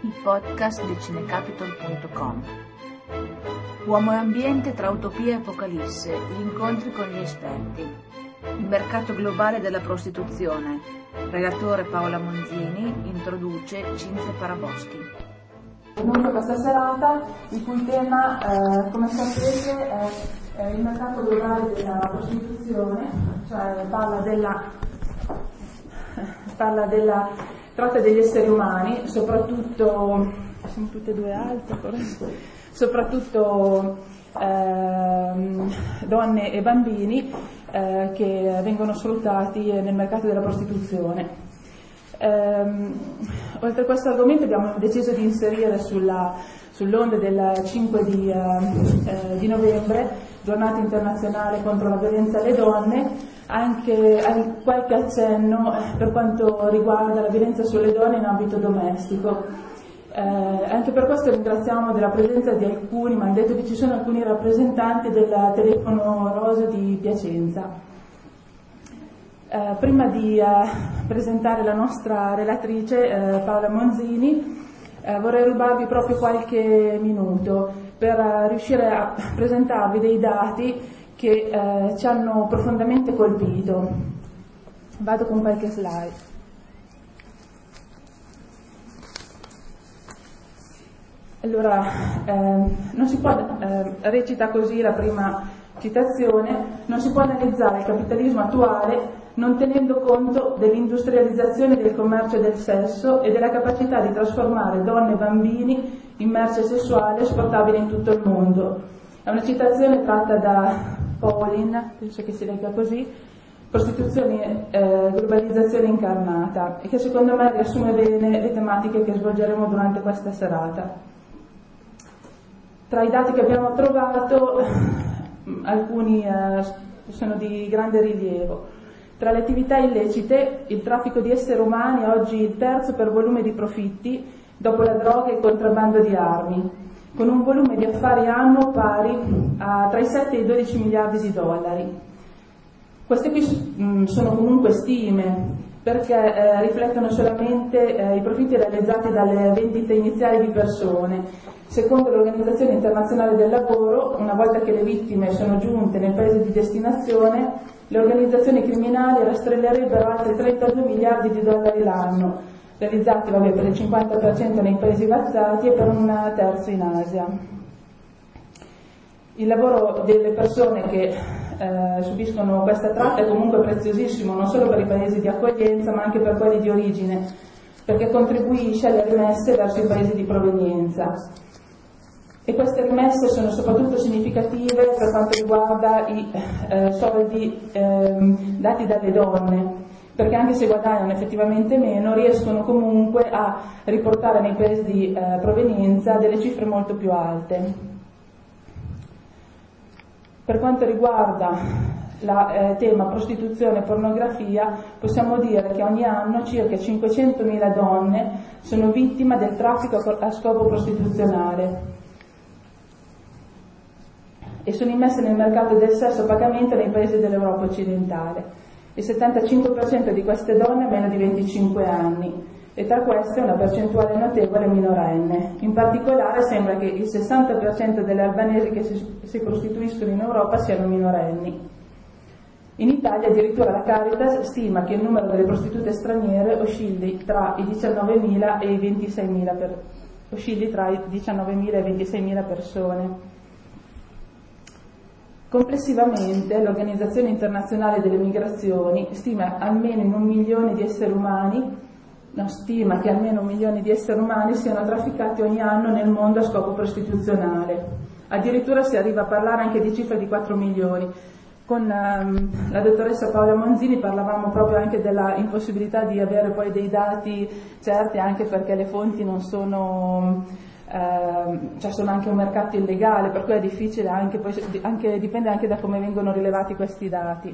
il podcast di cinecapital.com. Uomo e ambiente tra utopia e apocalisse, gli incontri con gli esperti. Il mercato globale della prostituzione. Relatore Paola Monzini, introduce Cinzia Paraboschi. Benvenuto a questa serata, il cui tema, come sapete, è il mercato globale della prostituzione, cioè parla della tratta degli esseri umani, soprattutto, siamo tutte e due alte, soprattutto donne e bambini che vengono sfruttati nel mercato della prostituzione. Oltre a questo argomento abbiamo deciso di inserire sull'onda del 5 di novembre, giornata internazionale contro la violenza alle donne, anche qualche accenno per quanto riguarda la violenza sulle donne in ambito domestico. Anche per questo ringraziamo della presenza di alcuni, mi hanno detto che ci sono alcuni rappresentanti del telefono rosa di Piacenza. Prima di presentare la nostra relatrice Paola Monzini, vorrei rubarvi proprio qualche minuto per riuscire a presentarvi dei dati che ci hanno profondamente colpito. Vado con qualche slide. Allora, non si può, recita così la prima citazione, non si può analizzare il capitalismo attuale non tenendo conto dell'industrializzazione del commercio del sesso e della capacità di trasformare donne e bambini in merce sessuale esportabile in tutto il mondo. È una citazione tratta da Pauling, penso che si legga così, Prostituzione e globalizzazione incarnata, e che secondo me riassume bene le tematiche che svolgeremo durante questa serata. Tra i dati che abbiamo trovato, alcuni sono di grande rilievo. Tra le attività illecite, il traffico di esseri umani è oggi il terzo per volume di profitti, dopo la droga e il contrabbando di armi, con un volume di affari annuo pari a tra i 7 e i 12 miliardi di dollari. Queste qui sono comunque stime, perché riflettono solamente i profitti realizzati dalle vendite iniziali di persone. Secondo l'Organizzazione Internazionale del Lavoro, una volta che le vittime sono giunte nel paese di destinazione, le organizzazioni criminali rastrellerebbero altri 32 miliardi di dollari l'anno, realizzati per il 50% nei paesi avanzati e per un terzo in Asia. Il lavoro delle persone che subiscono questa tratta è comunque preziosissimo, non solo per i paesi di accoglienza ma anche per quelli di origine, perché contribuisce alle rimesse verso i paesi di provenienza. E queste rimesse sono soprattutto significative per quanto riguarda i soldi dati dalle donne, perché anche se guadagnano effettivamente meno, riescono comunque a riportare nei paesi di provenienza delle cifre molto più alte. Per quanto riguarda il tema prostituzione e pornografia, possiamo dire che ogni anno circa 500.000 donne sono vittime del traffico a scopo prostituzionale e sono immesse nel mercato del sesso a pagamento nei paesi dell'Europa occidentale. Il 75% di queste donne ha meno di 25 anni e tra queste una percentuale notevole minorenne. In particolare sembra che il 60% delle albanesi che si prostituiscono in Europa siano minorenni. In Italia addirittura la Caritas stima che il numero delle prostitute straniere oscilli tra i 19.000 e i 26.000 persone. Complessivamente l'Organizzazione Internazionale delle Migrazioni stima che almeno 1 milione di esseri umani siano trafficati ogni anno nel mondo a scopo prostituzionale. Addirittura si arriva a parlare anche di cifre di 4 milioni. Con la dottoressa Paola Monzini parlavamo proprio anche della impossibilità di avere poi dei dati certi, anche perché le fonti non sono... sono anche un mercato illegale, per cui è difficile dipende anche da come vengono rilevati questi dati.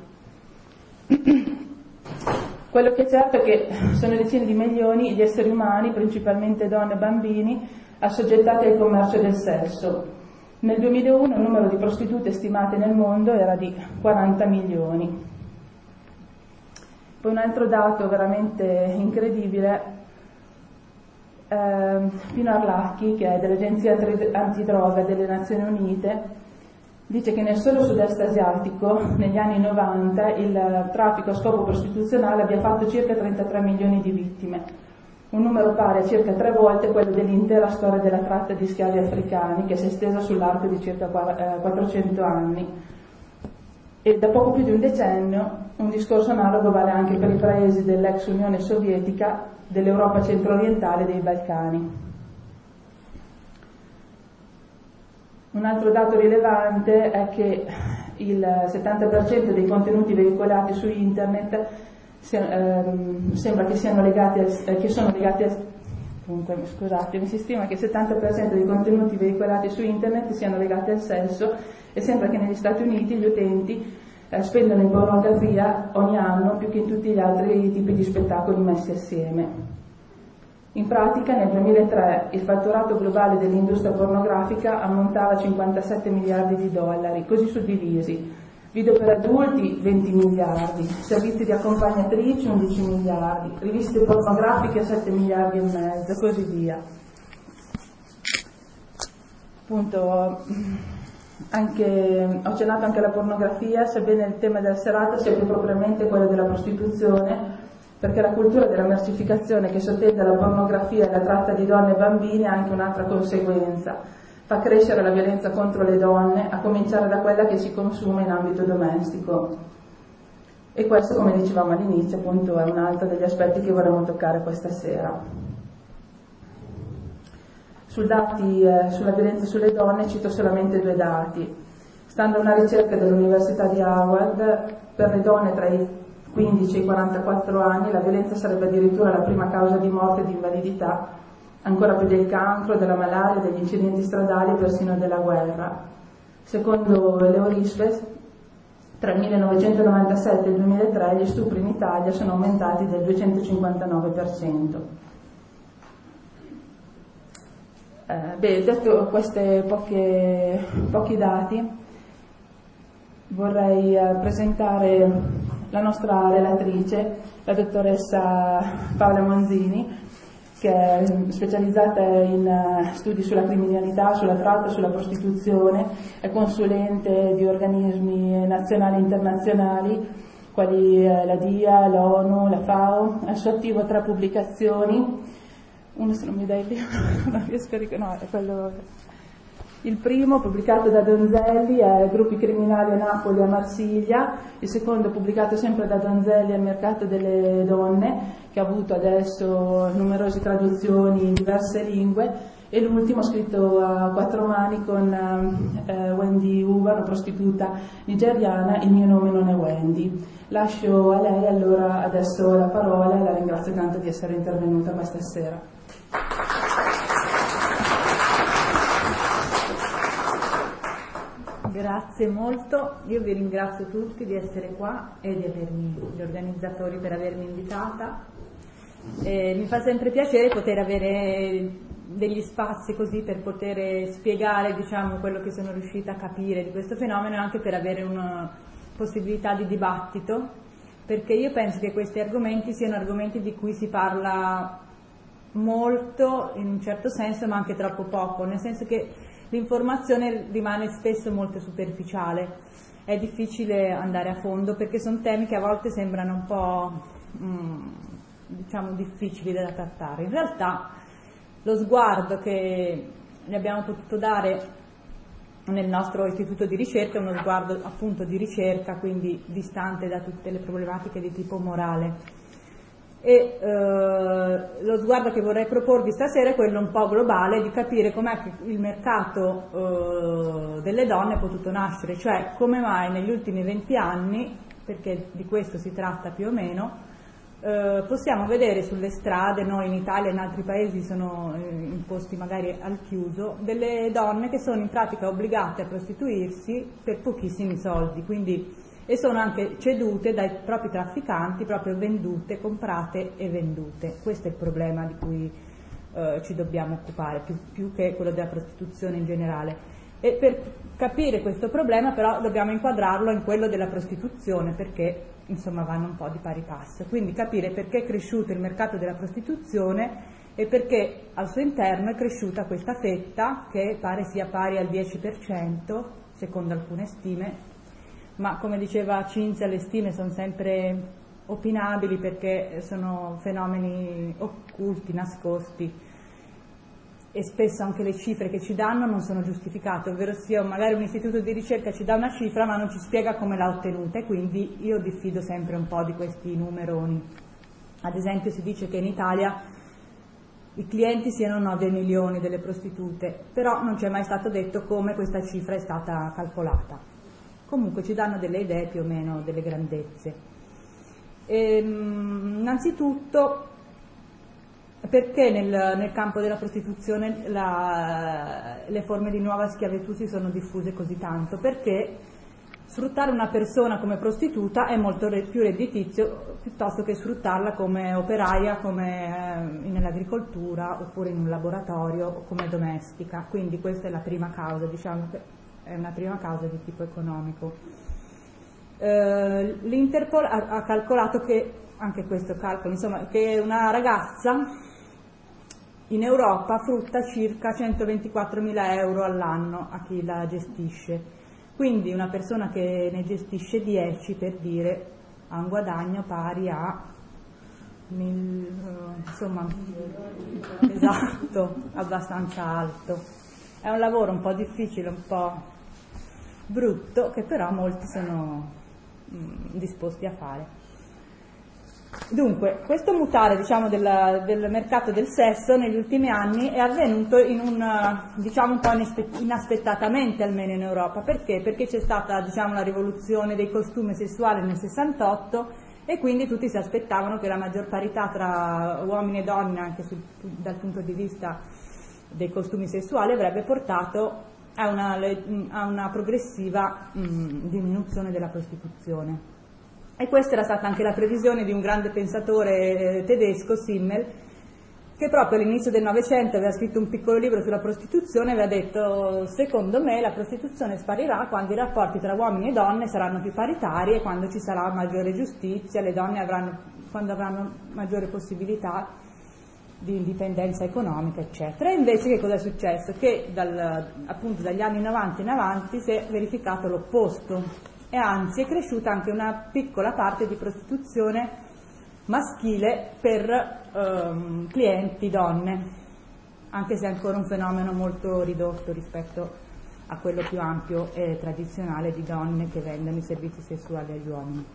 Quello che è certo è che sono decine di milioni gli esseri umani, principalmente donne e bambini, assoggettati al commercio del sesso. Nel 2001 il numero di prostitute stimate nel mondo era di 40 milioni. Poi un altro dato veramente incredibile Pino Arlacchi, che è dell'Agenzia Antidroga delle Nazioni Unite, dice che nel solo sud-est asiatico, negli anni 90, il traffico a scopo prostituzionale abbia fatto circa 33 milioni di vittime, un numero pari a circa 3 volte quello dell'intera storia della tratta di schiavi africani, che si è estesa sull'arco di circa 400 anni. E da poco più di un decennio un discorso analogo vale anche per i paesi dell'ex Unione Sovietica, dell'Europa centro-orientale e dei Balcani. Un altro dato rilevante è che il 70% dei contenuti veicolati su internet sembra che siano legati mi si stima che il 70% dei contenuti veicolati su internet siano legati al sesso, e sembra che negli Stati Uniti gli utenti spendono in pornografia ogni anno più che in tutti gli altri tipi di spettacoli messi assieme. In pratica nel 2003 il fatturato globale dell'industria pornografica ammontava a 57 miliardi di dollari, così suddivisi: video per adulti 20 miliardi, servizi di accompagnatrici 11 miliardi, riviste pornografiche 7 miliardi e mezzo, e così via. Appunto, ho accennato anche alla pornografia, sebbene il tema della serata sia più propriamente quello della prostituzione, perché la cultura della mercificazione che sottende alla pornografia e alla tratta di donne e bambini ha anche un'altra conseguenza: fa crescere la violenza contro le donne, a cominciare da quella che si consuma in ambito domestico. E questo, come dicevamo all'inizio, appunto, è un altro degli aspetti che vorremmo toccare questa sera. Sulla violenza sulle donne cito solamente 2 dati. Stando a una ricerca dell'Università di Harvard, per le donne tra i 15 e i 44 anni la violenza sarebbe addirittura la prima causa di morte e di invalidità, ancora più del cancro, della malaria, degli incidenti stradali e persino della guerra. Secondo l'Eurispes, tra il 1997 e il 2003 gli stupri in Italia sono aumentati del 259%. Detto questi pochi dati, vorrei presentare la nostra relatrice, la dottoressa Paola Monzini, che è specializzata in studi sulla criminalità, sulla tratta, sulla prostituzione, è consulente di organismi nazionali e internazionali quali la DIA, l'ONU, la FAO, al suo attivo 3 pubblicazioni. Uno, se non mi dai il libro, non riesco a ricordare, è quello. Il primo, pubblicato da Donzelli, è Gruppi criminali a Napoli e a Marsiglia. Il secondo, pubblicato sempre da Donzelli, è Il mercato delle donne, che ha avuto adesso numerose traduzioni in diverse lingue. E l'ultimo, scritto a 4 mani con Wendy Uva, una prostituta nigeriana, Il mio nome non è Wendy. Lascio a lei allora adesso la parola e la ringrazio tanto di essere intervenuta questa sera. Grazie molto, io vi ringrazio tutti di essere qua e gli organizzatori per avermi invitata. Mi fa sempre piacere poter avere degli spazi così per poter spiegare, diciamo, quello che sono riuscita a capire di questo fenomeno, e anche per avere una possibilità di dibattito, perché io penso che questi argomenti siano argomenti di cui si parla molto in un certo senso, ma anche troppo poco, nel senso che l'informazione rimane spesso molto superficiale, è difficile andare a fondo perché sono temi che a volte sembrano un po' diciamo difficili da trattare. In realtà lo sguardo che gli abbiamo potuto dare nel nostro istituto di ricerca è uno sguardo appunto di ricerca, quindi distante da tutte le problematiche di tipo morale. E lo sguardo che vorrei proporvi stasera è quello un po' globale, di capire com'è che il mercato delle donne è potuto nascere, cioè come mai negli ultimi 20 anni, perché di questo si tratta più o meno, possiamo vedere sulle strade, noi in Italia e in altri paesi sono imposti magari al chiuso, delle donne che sono in pratica obbligate a prostituirsi per pochissimi soldi, quindi, e sono anche cedute dai propri trafficanti, proprio vendute, comprate e vendute. Questo è il problema di cui ci dobbiamo occupare, più che quello della prostituzione in generale. E per capire questo problema però dobbiamo inquadrarlo in quello della prostituzione, perché insomma vanno un po' di pari passo. Quindi capire perché è cresciuto il mercato della prostituzione e perché al suo interno è cresciuta questa fetta che pare sia pari al 10%, secondo alcune stime, ma come diceva Cinzia le stime sono sempre opinabili perché sono fenomeni occulti, nascosti, e spesso anche le cifre che ci danno non sono giustificate, ovvero sia magari un istituto di ricerca ci dà una cifra ma non ci spiega come l'ha ottenuta, e quindi io diffido sempre un po' di questi numeroni. Ad esempio si dice che in Italia i clienti siano 9 milioni delle prostitute, però non ci è mai stato detto come questa cifra è stata calcolata. Comunque ci danno delle idee più o meno delle grandezze. Innanzitutto, perché nel campo della prostituzione le forme di nuova schiavitù si sono diffuse così tanto? Perché sfruttare una persona come prostituta è molto più redditizio piuttosto che sfruttarla come operaia, come nell'agricoltura oppure in un laboratorio o come domestica. Quindi questa è la prima causa, diciamo che è una prima causa di tipo economico. L'Interpol ha calcolato che, anche questo calcolo, insomma, che una ragazza in Europa frutta circa 124.000 euro all'anno a chi la gestisce. Quindi una persona che ne gestisce 10, per dire, ha un guadagno pari a insomma, esatto, abbastanza alto. È un lavoro un po' difficile, un po' brutto, che però molti sono disposti a fare. Dunque, questo mutare, diciamo, del mercato del sesso negli ultimi anni è avvenuto diciamo un po' inaspettatamente, almeno in Europa. Perché? Perché c'è stata, diciamo, la rivoluzione dei costumi sessuali nel 68 e quindi tutti si aspettavano che la maggior parità tra uomini e donne, anche dal punto di vista dei costumi sessuali, avrebbe portato a una progressiva diminuzione della prostituzione. E questa era stata anche la previsione di un grande pensatore tedesco, Simmel, che proprio all'inizio del Novecento aveva scritto un piccolo libro sulla prostituzione e aveva detto: secondo me la prostituzione sparirà quando i rapporti tra uomini e donne saranno più paritari e quando ci sarà maggiore giustizia, le donne quando avranno maggiore possibilità di indipendenza economica, eccetera. E invece che cosa è successo? Che appunto dagli anni 90 in avanti si è verificato l'opposto. E anzi è cresciuta anche una piccola parte di prostituzione maschile per clienti donne, anche se è ancora un fenomeno molto ridotto rispetto a quello più ampio e tradizionale di donne che vendono i servizi sessuali agli uomini.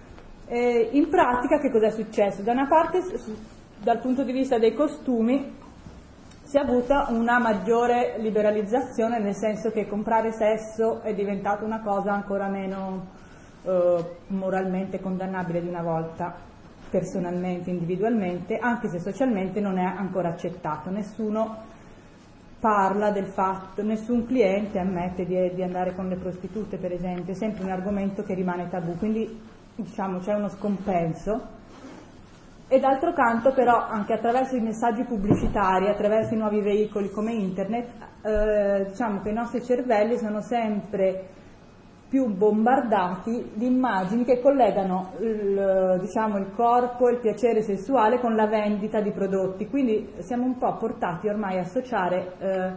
In pratica che cosa è successo? Da una parte, dal punto di vista dei costumi, si è avuta una maggiore liberalizzazione, nel senso che comprare sesso è diventata una cosa ancora meno moralmente condannabile di una volta, personalmente, individualmente, anche se socialmente non è ancora accettato. Nessuno parla del fatto, nessun cliente ammette di andare con le prostitute, per esempio, è sempre un argomento che rimane tabù, quindi diciamo c'è uno scompenso. E d'altro canto però anche attraverso i messaggi pubblicitari, attraverso i nuovi veicoli come internet, diciamo che i nostri cervelli sono sempre più bombardati di immagini che collegano il corpo e il piacere sessuale con la vendita di prodotti, quindi siamo un po' portati ormai a associare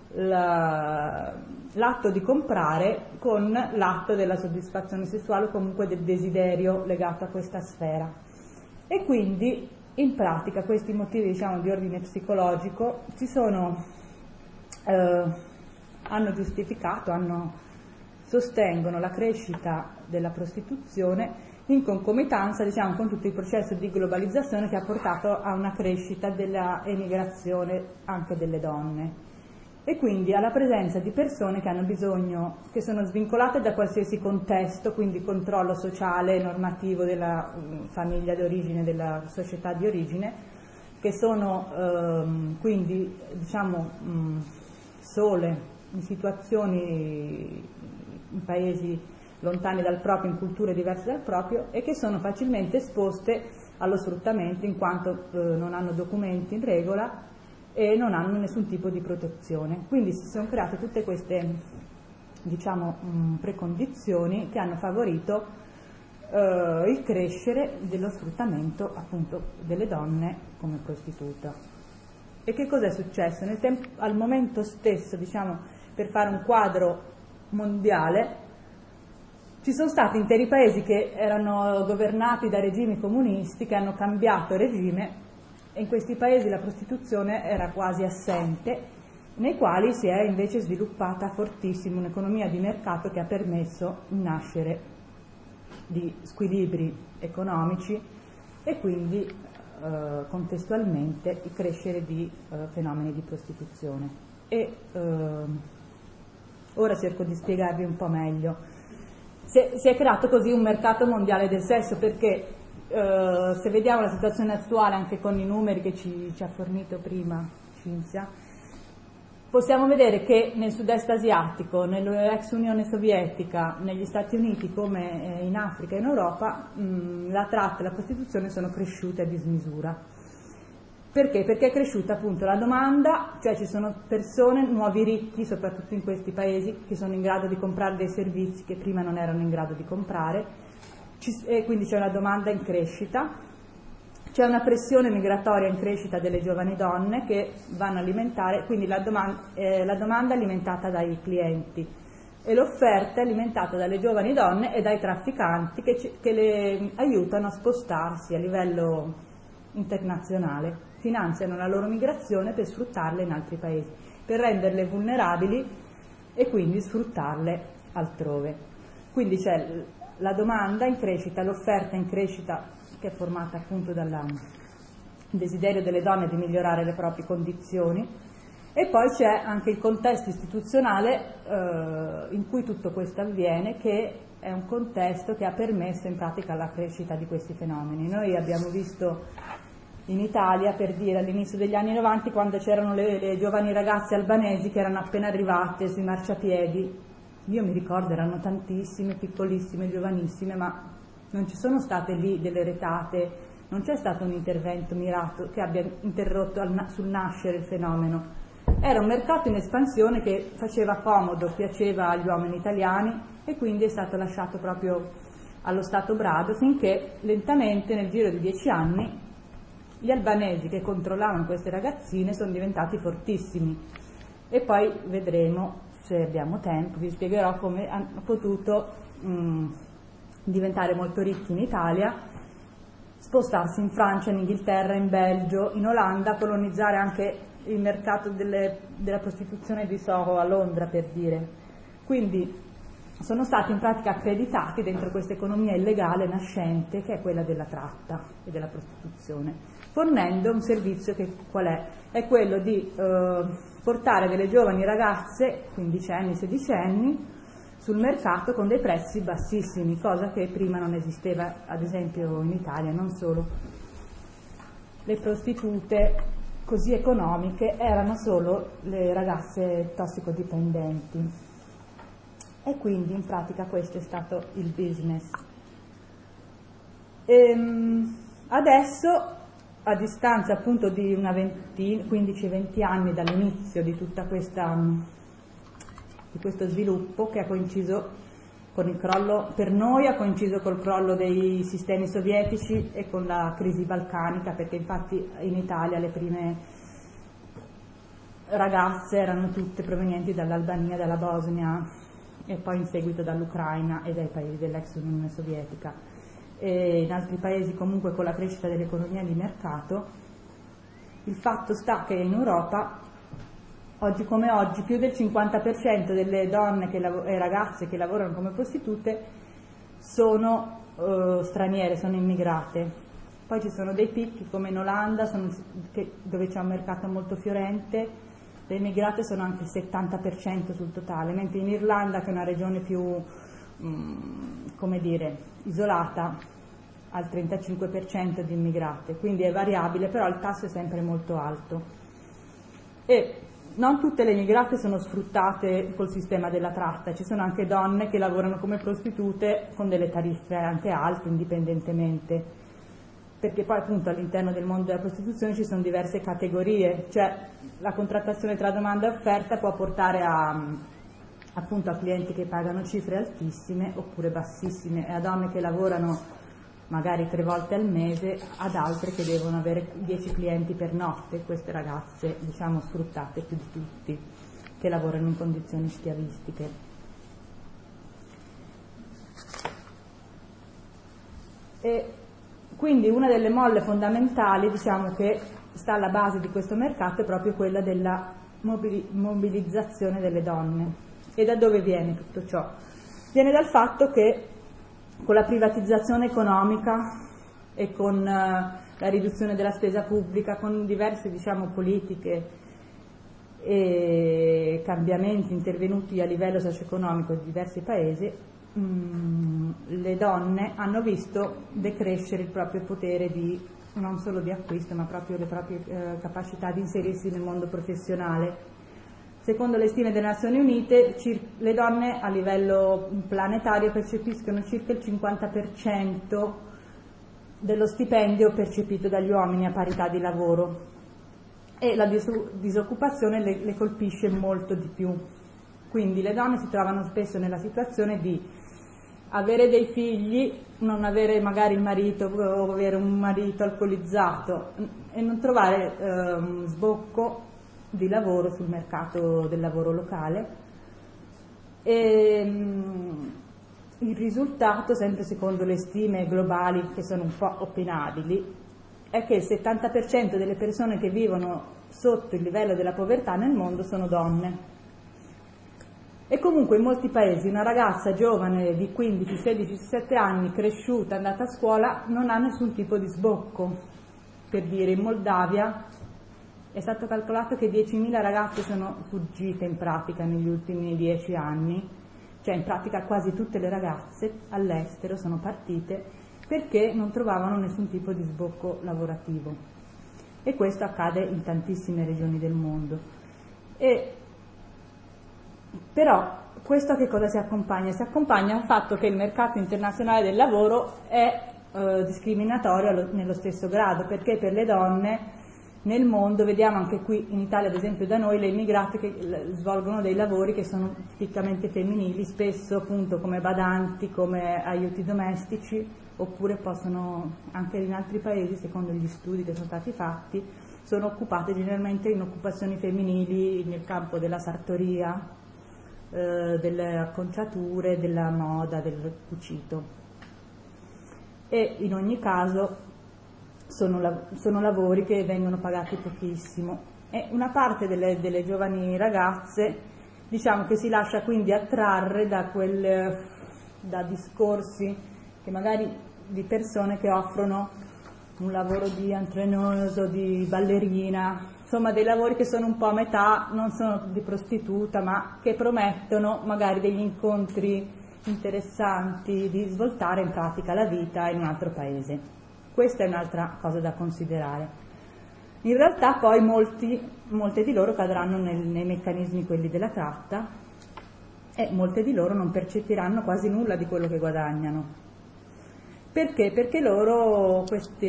l'atto di comprare con l'atto della soddisfazione sessuale o comunque del desiderio legato a questa sfera. E quindi in pratica questi motivi, diciamo, di ordine psicologico hanno giustificato, sostengono la crescita della prostituzione in concomitanza, diciamo, con tutto il processo di globalizzazione che ha portato a una crescita della emigrazione anche delle donne, e quindi alla presenza di persone che hanno bisogno, che sono svincolate da qualsiasi contesto, quindi controllo sociale e normativo della famiglia di origine, della società di origine, che sono quindi, diciamo, sole in situazioni, in paesi lontani dal proprio, in culture diverse dal proprio, e che sono facilmente esposte allo sfruttamento in quanto non hanno documenti in regola e non hanno nessun tipo di protezione. Quindi si sono create tutte queste, diciamo, precondizioni che hanno favorito il crescere dello sfruttamento appunto delle donne come prostituta. E che cosa è successo? Al momento stesso, diciamo, per fare un quadro mondiale, ci sono stati interi paesi che erano governati da regimi comunisti che hanno cambiato regime, e in questi paesi la prostituzione era quasi assente, nei quali si è invece sviluppata fortissimo un'economia di mercato che ha permesso il nascere di squilibri economici e quindi contestualmente il crescere di fenomeni di prostituzione. E ora cerco di spiegarvi un po' meglio. Si è creato così un mercato mondiale del sesso perché se vediamo la situazione attuale anche con i numeri che ci ha fornito prima Cinzia, possiamo vedere che nel sud-est asiatico, nell'ex Unione Sovietica, negli Stati Uniti come in Africa e in Europa, la tratta e la prostituzione sono cresciute a dismisura. Perché? Perché è cresciuta appunto la domanda, cioè ci sono persone, nuovi ricchi, soprattutto in questi paesi, che sono in grado di comprare dei servizi che prima non erano in grado di comprare, e quindi c'è una domanda in crescita. C'è una pressione migratoria in crescita delle giovani donne che vanno a alimentare, quindi la domanda è alimentata dai clienti e l'offerta è alimentata dalle giovani donne e dai trafficanti che le aiutano a spostarsi a livello internazionale, finanziano la loro migrazione per sfruttarle in altri paesi, per renderle vulnerabili e quindi sfruttarle altrove. Quindi c'è la domanda in crescita, l'offerta in crescita, che è formata appunto dal desiderio delle donne di migliorare le proprie condizioni, e poi c'è anche il contesto istituzionale in cui tutto questo avviene, che è un contesto che ha permesso in pratica la crescita di questi fenomeni. Noi abbiamo visto in Italia, per dire, all'inizio degli anni 90, quando c'erano le giovani ragazze albanesi che erano appena arrivate sui marciapiedi, io mi ricordo erano tantissime, piccolissime, giovanissime, ma non ci sono state lì delle retate, non c'è stato un intervento mirato che abbia interrotto sul nascere il fenomeno. Era un mercato in espansione che faceva comodo, piaceva agli uomini italiani e quindi è stato lasciato proprio allo stato brado finché lentamente nel giro di 10 anni gli albanesi che controllavano queste ragazzine sono diventati fortissimi. E poi vedremo, se abbiamo tempo, vi spiegherò come hanno potuto diventare molto ricchi in Italia, spostarsi in Francia, in Inghilterra, in Belgio, in Olanda, colonizzare anche il mercato della prostituzione di Soho a Londra, per dire. Quindi sono stati in pratica accreditati dentro questa economia illegale nascente che è quella della tratta e della prostituzione, fornendo un servizio che qual è? È quello di portare delle giovani ragazze, quindicenni, sedicenni, sul mercato con dei prezzi bassissimi, cosa che prima non esisteva, ad esempio in Italia. Non solo, le prostitute così economiche erano solo le ragazze tossicodipendenti, e quindi in pratica questo è stato il business. Adesso, a distanza appunto di una 15-20 anni dall'inizio di tutta di questo sviluppo, che ha coinciso con il crollo, per noi ha coinciso col crollo dei sistemi sovietici e con la crisi balcanica, perché infatti in Italia le prime ragazze erano tutte provenienti dall'Albania, dalla Bosnia e poi in seguito dall'Ucraina e dai paesi dell'ex Unione Sovietica. E in altri paesi comunque con la crescita dell'economia di mercato. Il fatto sta che in Europa oggi come oggi più del 50% delle donne e ragazze che lavorano come prostitute sono straniere, sono immigrate. Poi ci sono dei picchi come in Olanda, dove c'è un mercato molto fiorente, le immigrate sono anche il 70% sul totale, mentre in Irlanda, che è una regione più, come dire, isolata, ha il 35% di immigrate, quindi è variabile, però il tasso è sempre molto alto. E non tutte le immigrate sono sfruttate col sistema della tratta, ci sono anche donne che lavorano come prostitute con delle tariffe anche alte indipendentemente, perché poi appunto all'interno del mondo della prostituzione ci sono diverse categorie, cioè la contrattazione tra domanda e offerta può portare appunto a clienti che pagano cifre altissime oppure bassissime, e a donne che lavorano magari 3 volte al mese, ad altre che devono avere 10 clienti per notte, queste ragazze diciamo sfruttate più di tutti, che lavorano in condizioni schiavistiche. E quindi una delle molle fondamentali, diciamo, che sta alla base di questo mercato è proprio quella della mobilizzazione delle donne. E da dove viene tutto ciò? Viene dal fatto che con la privatizzazione economica e con la riduzione della spesa pubblica, con diverse diciamo, politiche e cambiamenti intervenuti a livello socio-economico di diversi paesi, le donne hanno visto decrescere il proprio potere non solo di acquisto, ma proprio le proprie capacità di inserirsi nel mondo professionale. Secondo le stime delle Nazioni Unite, le donne a livello planetario percepiscono circa il 50% dello stipendio percepito dagli uomini a parità di lavoro, e la disoccupazione le colpisce molto di più. Quindi le donne si trovano spesso nella situazione di avere dei figli, non avere magari il marito o avere un marito alcolizzato e non trovare sbocco di lavoro sul mercato del lavoro locale. E il risultato, sempre secondo le stime globali che sono un po' opinabili, è che il 70% delle persone che vivono sotto il livello della povertà nel mondo sono donne. E comunque in molti paesi una ragazza giovane di 15, 16, 17 anni, cresciuta, andata a scuola, non ha nessun tipo di sbocco. Per dire, in Moldavia è stato calcolato che 10.000 ragazze sono fuggite in pratica negli ultimi 10 anni, cioè in pratica quasi tutte le ragazze all'estero sono partite perché non trovavano nessun tipo di sbocco lavorativo. E questo accade in tantissime regioni del mondo. Però questo a che cosa si accompagna? Si accompagna al fatto che il mercato internazionale del lavoro è discriminatorio nello stesso grado, perché per le donne nel mondo, vediamo anche qui in Italia ad esempio da noi, le immigrate che svolgono dei lavori che sono tipicamente femminili, spesso appunto come badanti, come aiuti domestici, oppure possono anche in altri paesi, secondo gli studi che sono stati fatti, sono occupate generalmente in occupazioni femminili nel campo della sartoria, delle acconciature, della moda, del cucito. E in ogni caso sono lavori che vengono pagati pochissimo, e una parte delle giovani ragazze diciamo che si lascia quindi attrarre da discorsi che magari di persone che offrono un lavoro di entrenoso, di ballerina, insomma dei lavori che sono un po' a metà, non sono di prostituta, ma che promettono magari degli incontri interessanti, di svoltare in pratica la vita in un altro paese. Questa è un'altra cosa da considerare. In realtà poi molte di loro cadranno nei meccanismi quelli della tratta, e molte di loro non percepiranno quasi nulla di quello che guadagnano. Perché? Perché loro,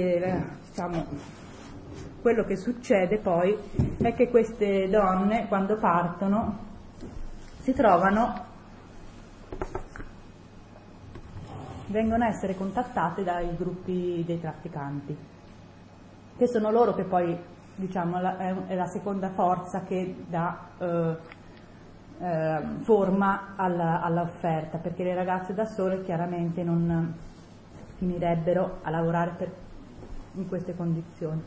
quello che succede poi è che queste donne quando partono vengono a essere contattate dai gruppi dei trafficanti, che sono loro che poi diciamo è la seconda forza che dà forma all'offerta, perché le ragazze da sole chiaramente non finirebbero a lavorare in queste condizioni.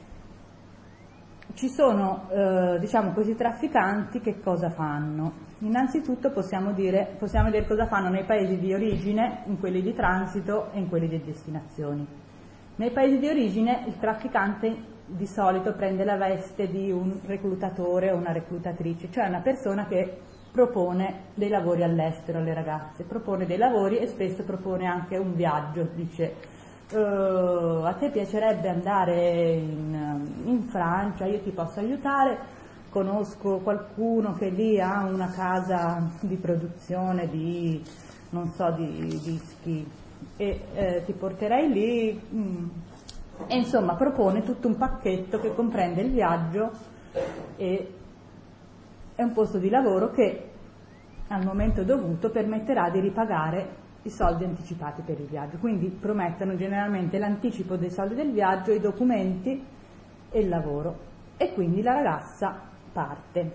Ci sono questi trafficanti che cosa fanno? Innanzitutto possiamo vedere cosa fanno nei paesi di origine, in quelli di transito e in quelli di destinazione. Nei paesi di origine il trafficante di solito prende la veste di un reclutatore o una reclutatrice, cioè una persona che propone dei lavori all'estero alle ragazze, propone dei lavori e spesso propone anche un viaggio, dice a te piacerebbe andare in Francia, io ti posso aiutare, conosco qualcuno che lì ha una casa di produzione di dischi e ti porterei lì e insomma propone tutto un pacchetto che comprende il viaggio e un posto di lavoro che al momento dovuto permetterà di ripagare i soldi anticipati per il viaggio, quindi promettono generalmente l'anticipo dei soldi del viaggio, i documenti e il lavoro, e quindi la ragazza parte.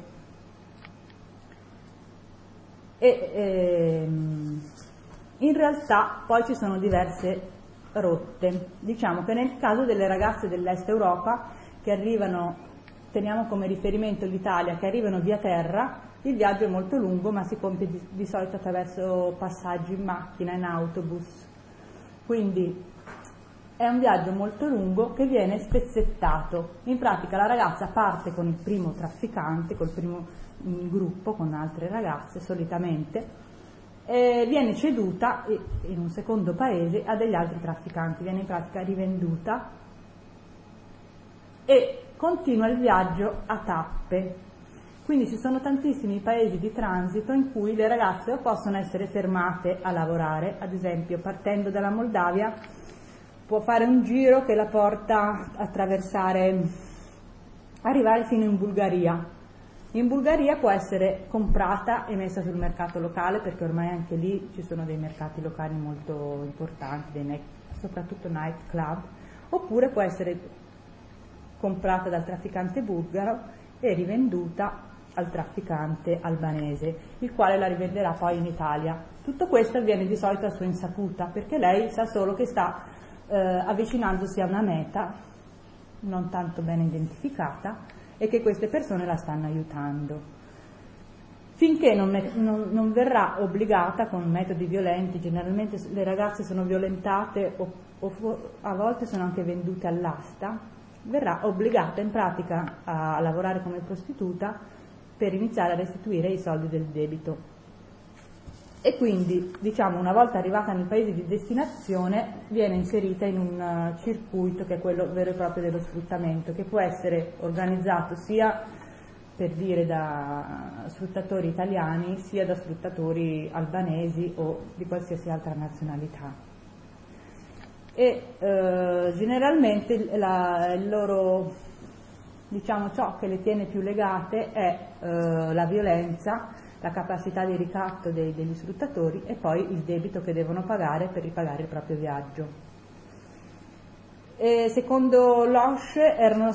In realtà poi ci sono diverse rotte. Diciamo che nel caso delle ragazze dell'Est Europa che arrivano, teniamo come riferimento l'Italia, che arrivano via terra, il viaggio è molto lungo, ma si compie di solito attraverso passaggi in macchina, in autobus. Quindi è un viaggio molto lungo che viene spezzettato. In pratica la ragazza parte con il primo trafficante, col primo gruppo, con altre ragazze solitamente, e viene ceduta in un secondo paese a degli altri trafficanti, viene in pratica rivenduta e continua il viaggio a tappe. Quindi ci sono tantissimi paesi di transito in cui le ragazze possono essere fermate a lavorare, ad esempio partendo dalla Moldavia può fare un giro che la porta a arrivare fino in Bulgaria. In Bulgaria può essere comprata e messa sul mercato locale, perché ormai anche lì ci sono dei mercati locali molto importanti, soprattutto night club, oppure può essere comprata dal trafficante bulgaro e rivenduta al trafficante albanese, il quale la rivenderà poi in Italia. Tutto questo avviene di solito a sua insaputa, perché lei sa solo che sta avvicinandosi a una meta non tanto ben identificata e che queste persone la stanno aiutando. Finché non verrà obbligata con metodi violenti, generalmente le ragazze sono violentate o a volte sono anche vendute all'asta, verrà obbligata in pratica a lavorare come prostituta per iniziare a restituire i soldi del debito. E quindi, diciamo, una volta arrivata nel paese di destinazione viene inserita in un circuito che è quello vero e proprio dello sfruttamento, che può essere organizzato sia per dire da sfruttatori italiani sia da sfruttatori albanesi o di qualsiasi altra nazionalità. E generalmente il loro, diciamo, ciò che le tiene più legate è la violenza, la capacità di ricatto degli sfruttatori e poi il debito che devono pagare per ripagare il proprio viaggio. E secondo l'OSCE erano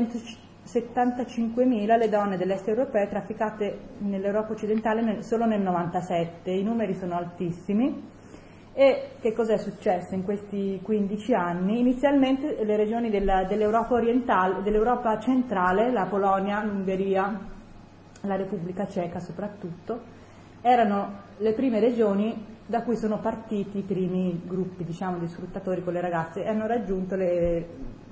175.000 le donne dell'est europeo trafficate nell'Europa occidentale solo nel 97, i numeri sono altissimi. E che cos'è successo in questi 15 anni? Inizialmente le regioni dell'Europa orientale, dell'Europa centrale, la Polonia, l'Ungheria, la Repubblica Ceca soprattutto, erano le prime regioni da cui sono partiti i primi gruppi, diciamo, di sfruttatori con le ragazze e hanno raggiunto i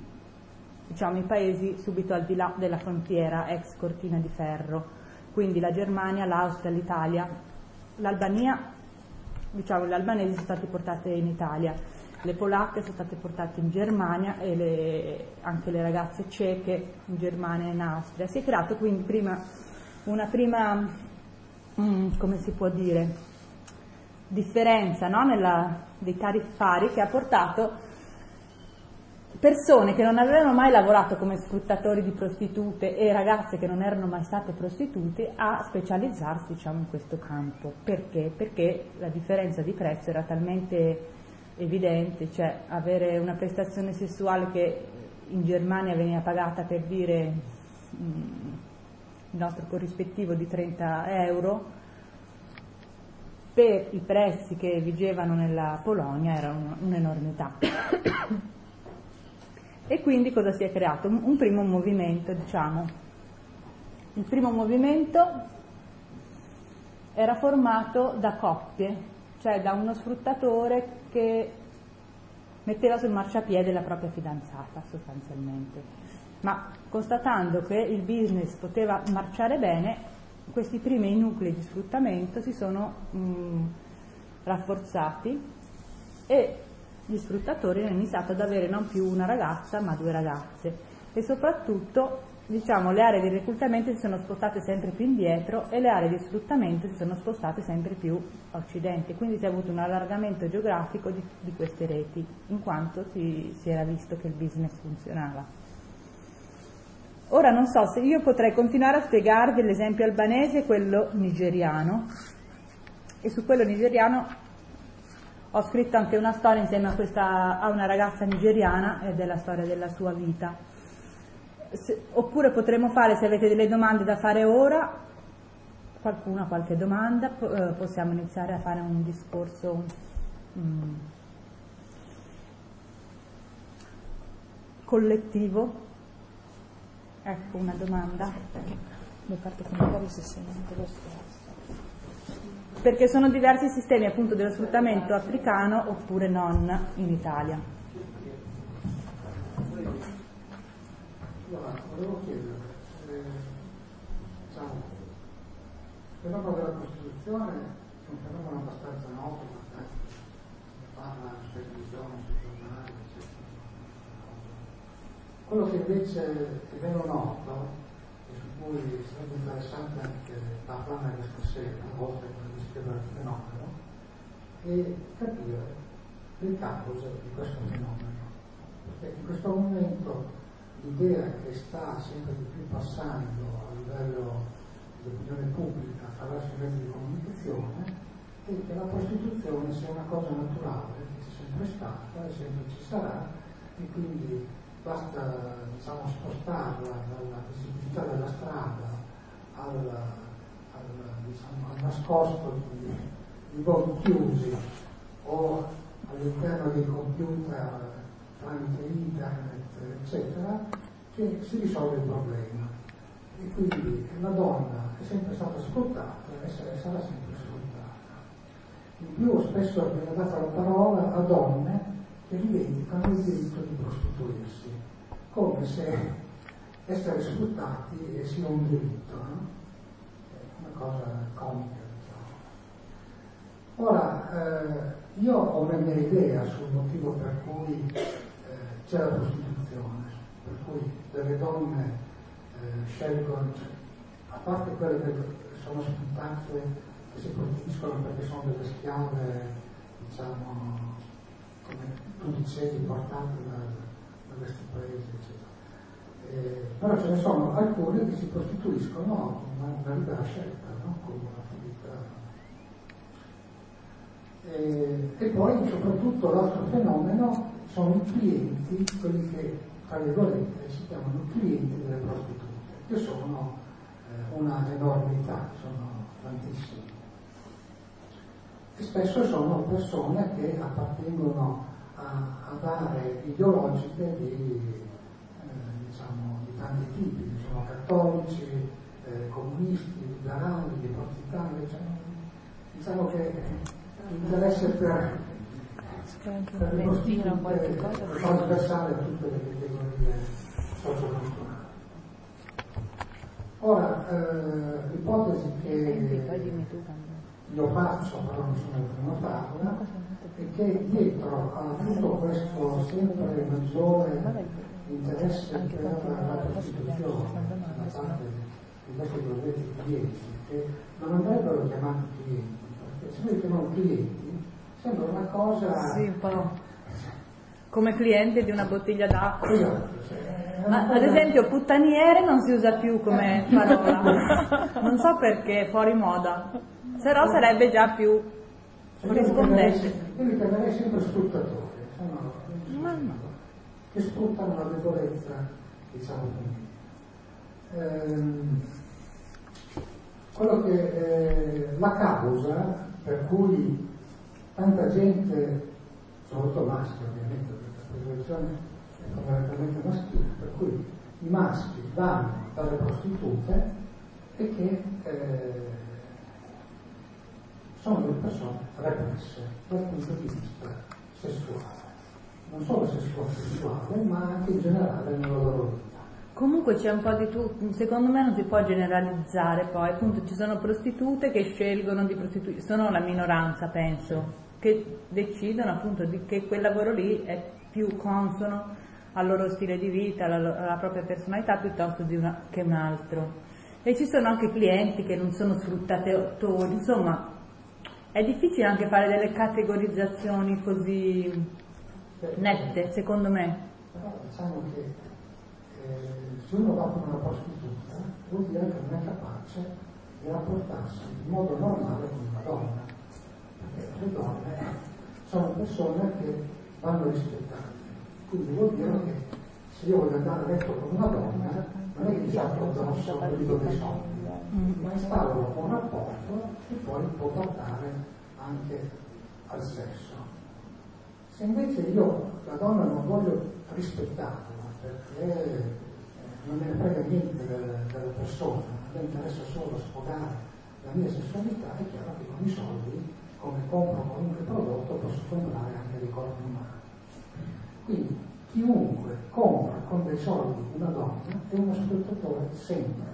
paesi subito al di là della frontiera ex cortina di ferro, quindi la Germania, l'Austria, l'Italia, l'Albania, diciamo, le albanesi sono state portate in Italia, le polacche sono state portate in Germania e anche le ragazze ceche in Germania e in Austria. Si è creato quindi una prima, come si può dire, differenza, no? Dei tariffari, che ha portato persone che non avevano mai lavorato come sfruttatori di prostitute e ragazze che non erano mai state prostitute a specializzarsi, diciamo, in questo campo. Perché? Perché la differenza di prezzo era talmente evidente, cioè avere una prestazione sessuale che in Germania veniva pagata, per dire, il nostro corrispettivo di 30 euro, per i prezzi che vigevano nella Polonia era un'enormità. E quindi cosa si è creato? Un primo movimento, diciamo. Il primo movimento era formato da coppie, cioè da uno sfruttatore che metteva sul marciapiede la propria fidanzata sostanzialmente. Ma constatando che il business poteva marciare bene, questi primi nuclei di sfruttamento si sono rafforzati e gli sfruttatori hanno iniziato ad avere non più una ragazza ma 2 ragazze e soprattutto, diciamo, le aree di reclutamento si sono spostate sempre più indietro e le aree di sfruttamento si sono spostate sempre più a occidente, quindi si è avuto un allargamento geografico di queste reti, in quanto si era visto che il business funzionava. Ora non so se io potrei continuare a spiegarvi l'esempio albanese e quello nigeriano, e su quello nigeriano ho scritto anche una storia insieme a una ragazza nigeriana ed è la storia della sua vita. Oppure potremmo fare, se avete delle domande da fare ora, qualcuno ha qualche domanda, possiamo iniziare a fare un discorso collettivo. Ecco una domanda. Perché sono diversi sistemi appunto dello sfruttamento africano oppure non in Italia. Volevo chiedere, diciamo, il fenomeno della prostituzione è un fenomeno abbastanza noto, si parla sulla televisione, sui giornali, eccetera. Quello che invece è meno noto e su cui sarebbe interessante anche parlare questa sera, oltre a descrivere il fenomeno, è capire le cause di questo fenomeno. Perché in questo momento l'idea che sta sempre di più passando a livello di opinione pubblica attraverso i mezzi di comunicazione è che la prostituzione sia una cosa naturale, che c'è sempre stata e sempre ci sarà, e quindi basta, diciamo, spostarla dalla visibilità della strada al nascosto di luoghi chiusi o all'interno dei computer tramite internet, eccetera, che si risolve il problema. E quindi la donna è sempre stata sfruttata e sarà sempre sfruttata. In più spesso viene data la parola a donne che rivendicano il diritto di prostituirsi, come se essere sfruttati sia un diritto, no? È una cosa comica, diciamo. Ora, io ho una mia idea sul motivo per cui c'è la prostituzione, per cui delle donne scelgono, a parte quelle che sono sfruttate, che si prostituiscono perché sono delle schiave, diciamo, come tu dicevi, portate da questi paesi, eccetera. Però ce ne sono alcune che si prostituiscono con una libera scelta, no? Con un'attività. E poi soprattutto l'altro fenomeno sono i clienti, quelli che tra virgolette si chiamano clienti delle prostitute, che sono una enormità, sono tantissimi. E spesso sono persone che appartengono ad aree ideologiche diciamo, di tanti tipi, sono cattolici, comunisti, liberali, partitari, cioè, diciamo che l'interesse per le prostitute è trasversale a tutte le categorie socioculturali. Ora, l'ipotesi che io faccio, però non sono il primo a farla, è che dietro a tutto questo sempre maggiore interesse per la prostituzione da parte di questi cosiddetti clienti, che non andrebbero chiamati clienti, perché se noi chiamiamo clienti sembra una cosa... Sì, un po' come cliente di una bottiglia d'acqua. Esatto. Ma ad esempio puttaniere non si usa più come parola, non so perché, è fuori moda, però sarebbe già più rispondente. Io li chiamerei sempre sfruttatori, sono che sfruttano la debolezza, diciamo così. Quello che la causa per cui tanta gente, soprattutto maschi ovviamente, perché la prostituzione è completamente maschile, per cui i maschi vanno dalle prostitute e che sono delle persone represse dal punto di vista sessuale, non solo sessuale, ma anche in generale nella loro vita. Comunque c'è un po' di tutto, secondo me non si può generalizzare, poi appunto ci sono prostitute che scelgono di prostituirsi, sono la minoranza penso, che decidono appunto che quel lavoro lì è più consono al loro stile di vita, alla propria personalità piuttosto che un altro. E ci sono anche clienti che non sono sfruttatori, insomma è difficile anche fare delle categorizzazioni così nette, secondo me. Però diciamo che se uno va con una prostituta vuol dire che non è capace di rapportarsi in modo normale con una donna, perché le donne sono persone che vanno rispettate. Quindi vuol dire che se io voglio andare a letto con una donna, non è che di fatto addosso gli do dei soldi, ma instauro un rapporto che poi può portare anche al sesso. Se invece io la donna non voglio rispettarla perché non me ne frega niente della persona, a me interessa solo sfogare la mia sessualità, è chiaro che con i soldi, come compro qualunque prodotto, posso comprare anche dei corpi umani. Quindi chiunque compra con dei soldi una donna è uno sfruttatore sempre.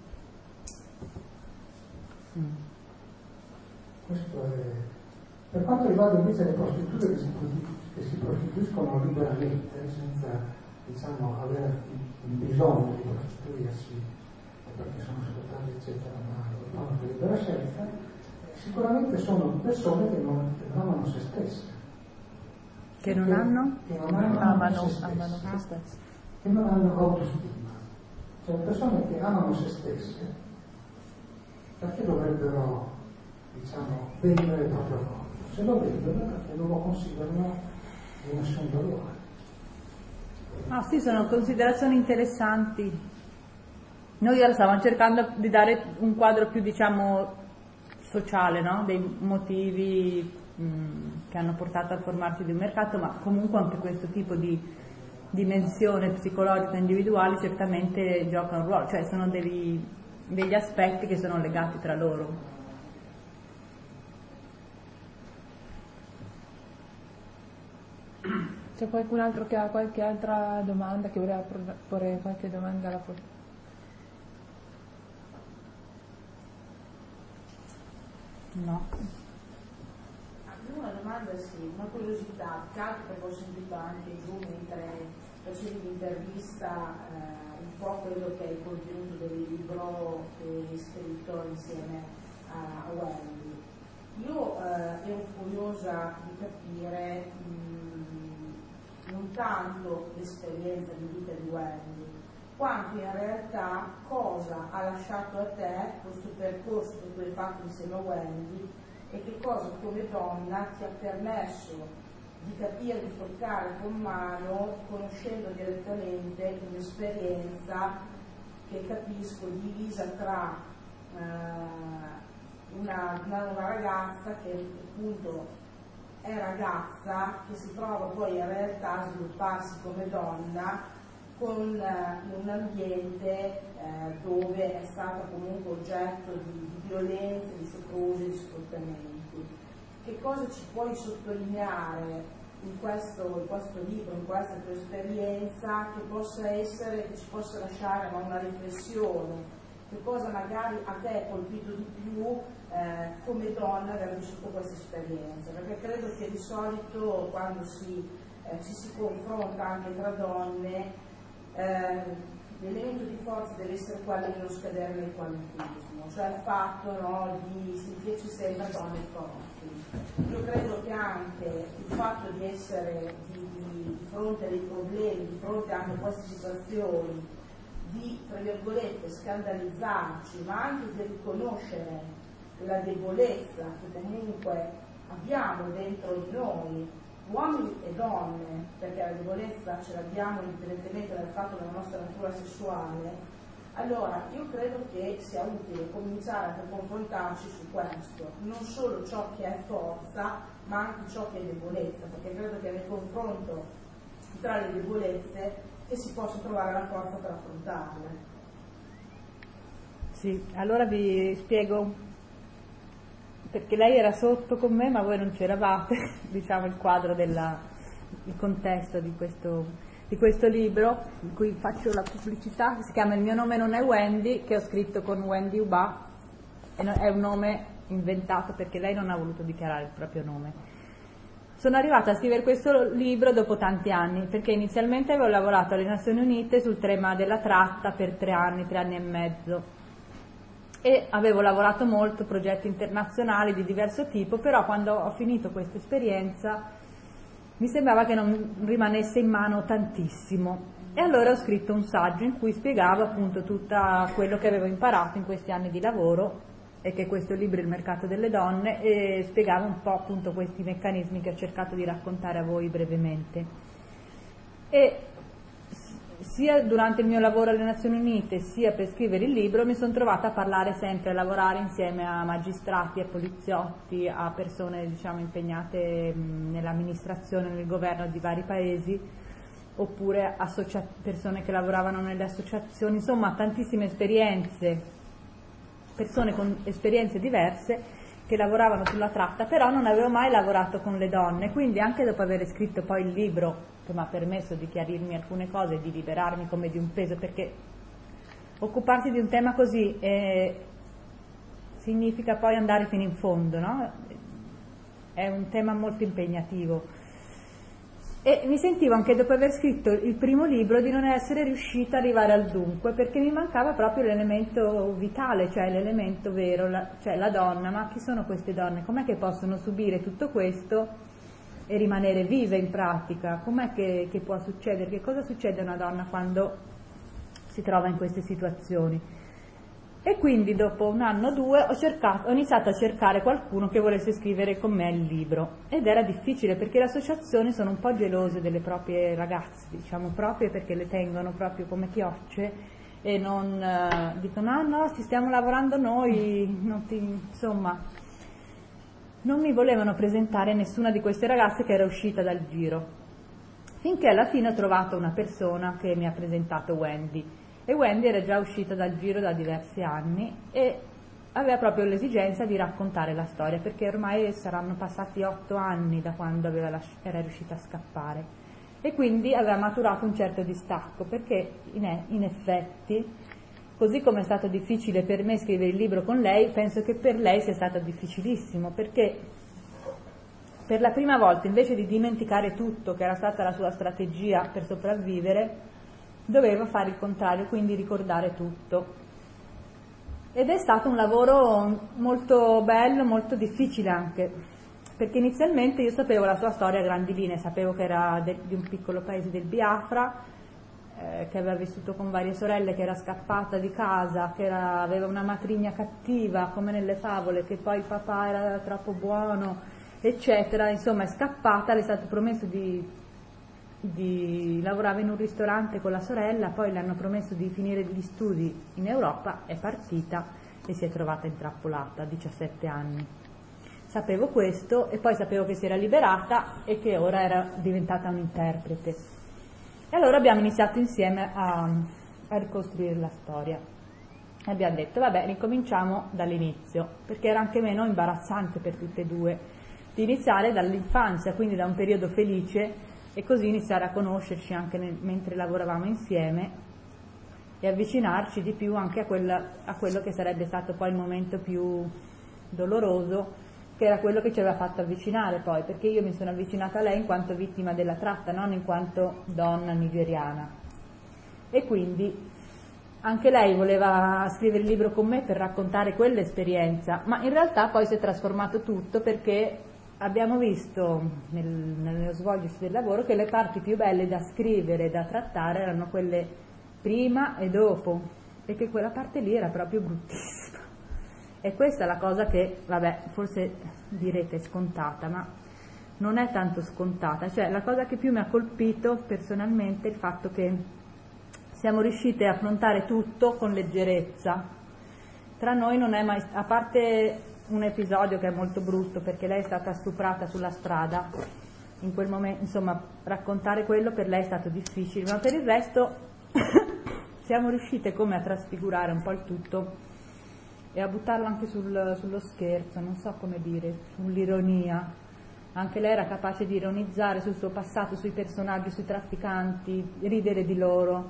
Questo è. Per quanto riguarda invece le prostitute che si prostituiscono liberamente, senza, diciamo, avere il bisogno di prostituirsi, perché sono sfruttate eccetera, ma lo fanno per libera scelta, sicuramente sono persone che non amano se stesse. Che non hanno? Che non amano se stesse. Che non hanno autostima. Cioè persone che amano se stesse, perché dovrebbero, diciamo, vendere il proprio corpo? Se lo vendono perché non lo considerano di nessun valore. Ah sì, sono considerazioni interessanti. Noi ora stavamo cercando di dare un quadro più, diciamo, sociale, no? Dei motivi che hanno portato al formarsi di un mercato, ma comunque anche questo tipo di dimensione psicologica individuale certamente gioca un ruolo, cioè sono degli aspetti che sono legati tra loro. C'è qualcun altro che ha qualche altra domanda, che voleva porre qualche domanda alla foto? No. Una domanda, sì, una curiosità, che altro perché ho sentito anche giù mentre facevi l'intervista un po' quello che è il contenuto del libro che hai scritto insieme a Wendy. Io ero curiosa di capire non tanto l'esperienza di vita di Wendy, quanto in realtà cosa ha lasciato a te questo percorso che tu hai fatto insieme a Wendy e che cosa come donna ti ha permesso di capire, di toccare con mano, conoscendo direttamente un'esperienza che capisco divisa tra una ragazza che appunto è ragazza, che si trova poi in realtà a svilupparsi come donna con un ambiente dove è stata comunque oggetto di violenze, di soprusi, di sfruttamenti. Che cosa ci puoi sottolineare in questo libro, in questa tua esperienza, che possa essere, che ci possa lasciare una riflessione? Che cosa magari a te ha colpito di più come donna aver vissuto questa esperienza? Perché credo che di solito quando ci si confronta anche tra donne, l'elemento di forza deve essere quello di non scadere nel qualitismo, cioè il fatto, no, di sentirci sempre donne forti. Io credo che anche il fatto di essere di fronte a dei problemi, di fronte anche a queste situazioni, di, tra virgolette, scandalizzarci, ma anche di riconoscere la debolezza che comunque abbiamo dentro di noi, uomini e donne, perché la debolezza ce l'abbiamo indipendentemente dal fatto della nostra natura sessuale. Allora io credo che sia utile cominciare a confrontarci su questo, non solo ciò che è forza, ma anche ciò che è debolezza, perché credo che nel confronto tra le debolezze che si possa trovare la forza per affrontarle. Sì, allora vi spiego, perché lei era sotto con me ma voi non c'eravate, diciamo il quadro il contesto di questo libro, in cui faccio la pubblicità, che si chiama Il mio nome non è Wendy, che ho scritto con Wendy Ubà, e è un nome inventato perché lei non ha voluto dichiarare il proprio nome. Sono arrivata a scrivere questo libro dopo tanti anni, perché inizialmente avevo lavorato alle Nazioni Unite sul tema della tratta per 3 anni e mezzo, e avevo lavorato molto, progetti internazionali di diverso tipo, però quando ho finito questa esperienza mi sembrava che non rimanesse in mano tantissimo, e allora ho scritto un saggio in cui spiegavo appunto tutto quello che avevo imparato in questi anni di lavoro e che questo libro Il mercato delle donne, e spiegava un po' appunto questi meccanismi che ho cercato di raccontare a voi brevemente. E sia durante il mio lavoro alle Nazioni Unite sia per scrivere il libro mi sono trovata a parlare sempre, a lavorare insieme a magistrati, a poliziotti, a persone diciamo impegnate nell'amministrazione, nel governo di vari paesi, oppure persone che lavoravano nelle associazioni, insomma tantissime esperienze, persone con esperienze diverse che lavoravano sulla tratta, però non avevo mai lavorato con le donne, quindi anche dopo aver scritto poi il libro che mi ha permesso di chiarirmi alcune cose e di liberarmi come di un peso, perché occuparsi di un tema così significa poi andare fino in fondo, no? È un tema molto impegnativo. E mi sentivo anche dopo aver scritto il primo libro di non essere riuscita ad arrivare al dunque, perché mi mancava proprio l'elemento vitale, cioè l'elemento vero, cioè la donna. Ma chi sono queste donne? Com'è che possono subire tutto questo e rimanere vive in pratica? Com'è che può succedere? Che cosa succede a una donna quando si trova in queste situazioni? E quindi dopo 1 anno o 2 ho iniziato a cercare qualcuno che volesse scrivere con me il libro, ed era difficile perché le associazioni sono un po' gelose delle proprie ragazze, diciamo, proprio perché le tengono proprio come chiocce e non dicono no, ci stiamo lavorando noi, insomma non mi volevano presentare nessuna di queste ragazze che era uscita dal giro, finché alla fine ho trovato una persona che mi ha presentato Wendy. E Wendy era già uscita dal giro da diversi anni e aveva proprio l'esigenza di raccontare la storia, perché ormai saranno passati 8 anni da quando era riuscita a scappare, e quindi aveva maturato un certo distacco, perché in effetti, così come è stato difficile per me scrivere il libro con lei, penso che per lei sia stato difficilissimo, perché per la prima volta, invece di dimenticare tutto, che era stata la sua strategia per sopravvivere, doveva fare il contrario, quindi ricordare tutto. Ed è stato un lavoro molto bello, molto difficile anche, perché inizialmente io sapevo la sua storia a grandi linee, sapevo che era di un piccolo paese del Biafra, che aveva vissuto con varie sorelle, che era scappata di casa, che aveva una matrigna cattiva come nelle favole, che poi il papà era troppo buono, eccetera. Insomma, è scappata, le è stato promesso lavorava in un ristorante con la sorella, poi le hanno promesso di finire gli studi in Europa, è partita e si è trovata intrappolata a 17 anni. Sapevo questo, e poi sapevo che si era liberata e che ora era diventata un'interprete. E allora abbiamo iniziato insieme a ricostruire la storia. E abbiamo detto, vabbè, ricominciamo dall'inizio, perché era anche meno imbarazzante per tutte e due di iniziare dall'infanzia, quindi da un periodo felice, e così iniziare a conoscerci anche mentre lavoravamo insieme e avvicinarci di più anche a quello che sarebbe stato poi il momento più doloroso, che era quello che ci aveva fatto avvicinare poi, perché io mi sono avvicinata a lei in quanto vittima della tratta, non in quanto donna nigeriana, e quindi anche lei voleva scrivere il libro con me per raccontare quell'esperienza, ma in realtà poi si è trasformato tutto, perché abbiamo visto nello svolgersi del lavoro che le parti più belle da scrivere e da trattare erano quelle prima e dopo, e che quella parte lì era proprio bruttissima. E questa è la cosa che, vabbè, forse direte è scontata, ma non è tanto scontata. Cioè, la cosa che più mi ha colpito personalmente è il fatto che siamo riuscite a affrontare tutto con leggerezza. Tra noi non è mai, a parte un episodio che è molto brutto, perché lei è stata stuprata sulla strada, in quel momento, insomma, raccontare quello per lei è stato difficile, ma per il resto siamo riuscite come a trasfigurare un po' il tutto e a buttarlo anche sullo scherzo, non so come dire, sull'ironia. Anche lei era capace di ironizzare sul suo passato, sui personaggi, sui trafficanti, ridere di loro,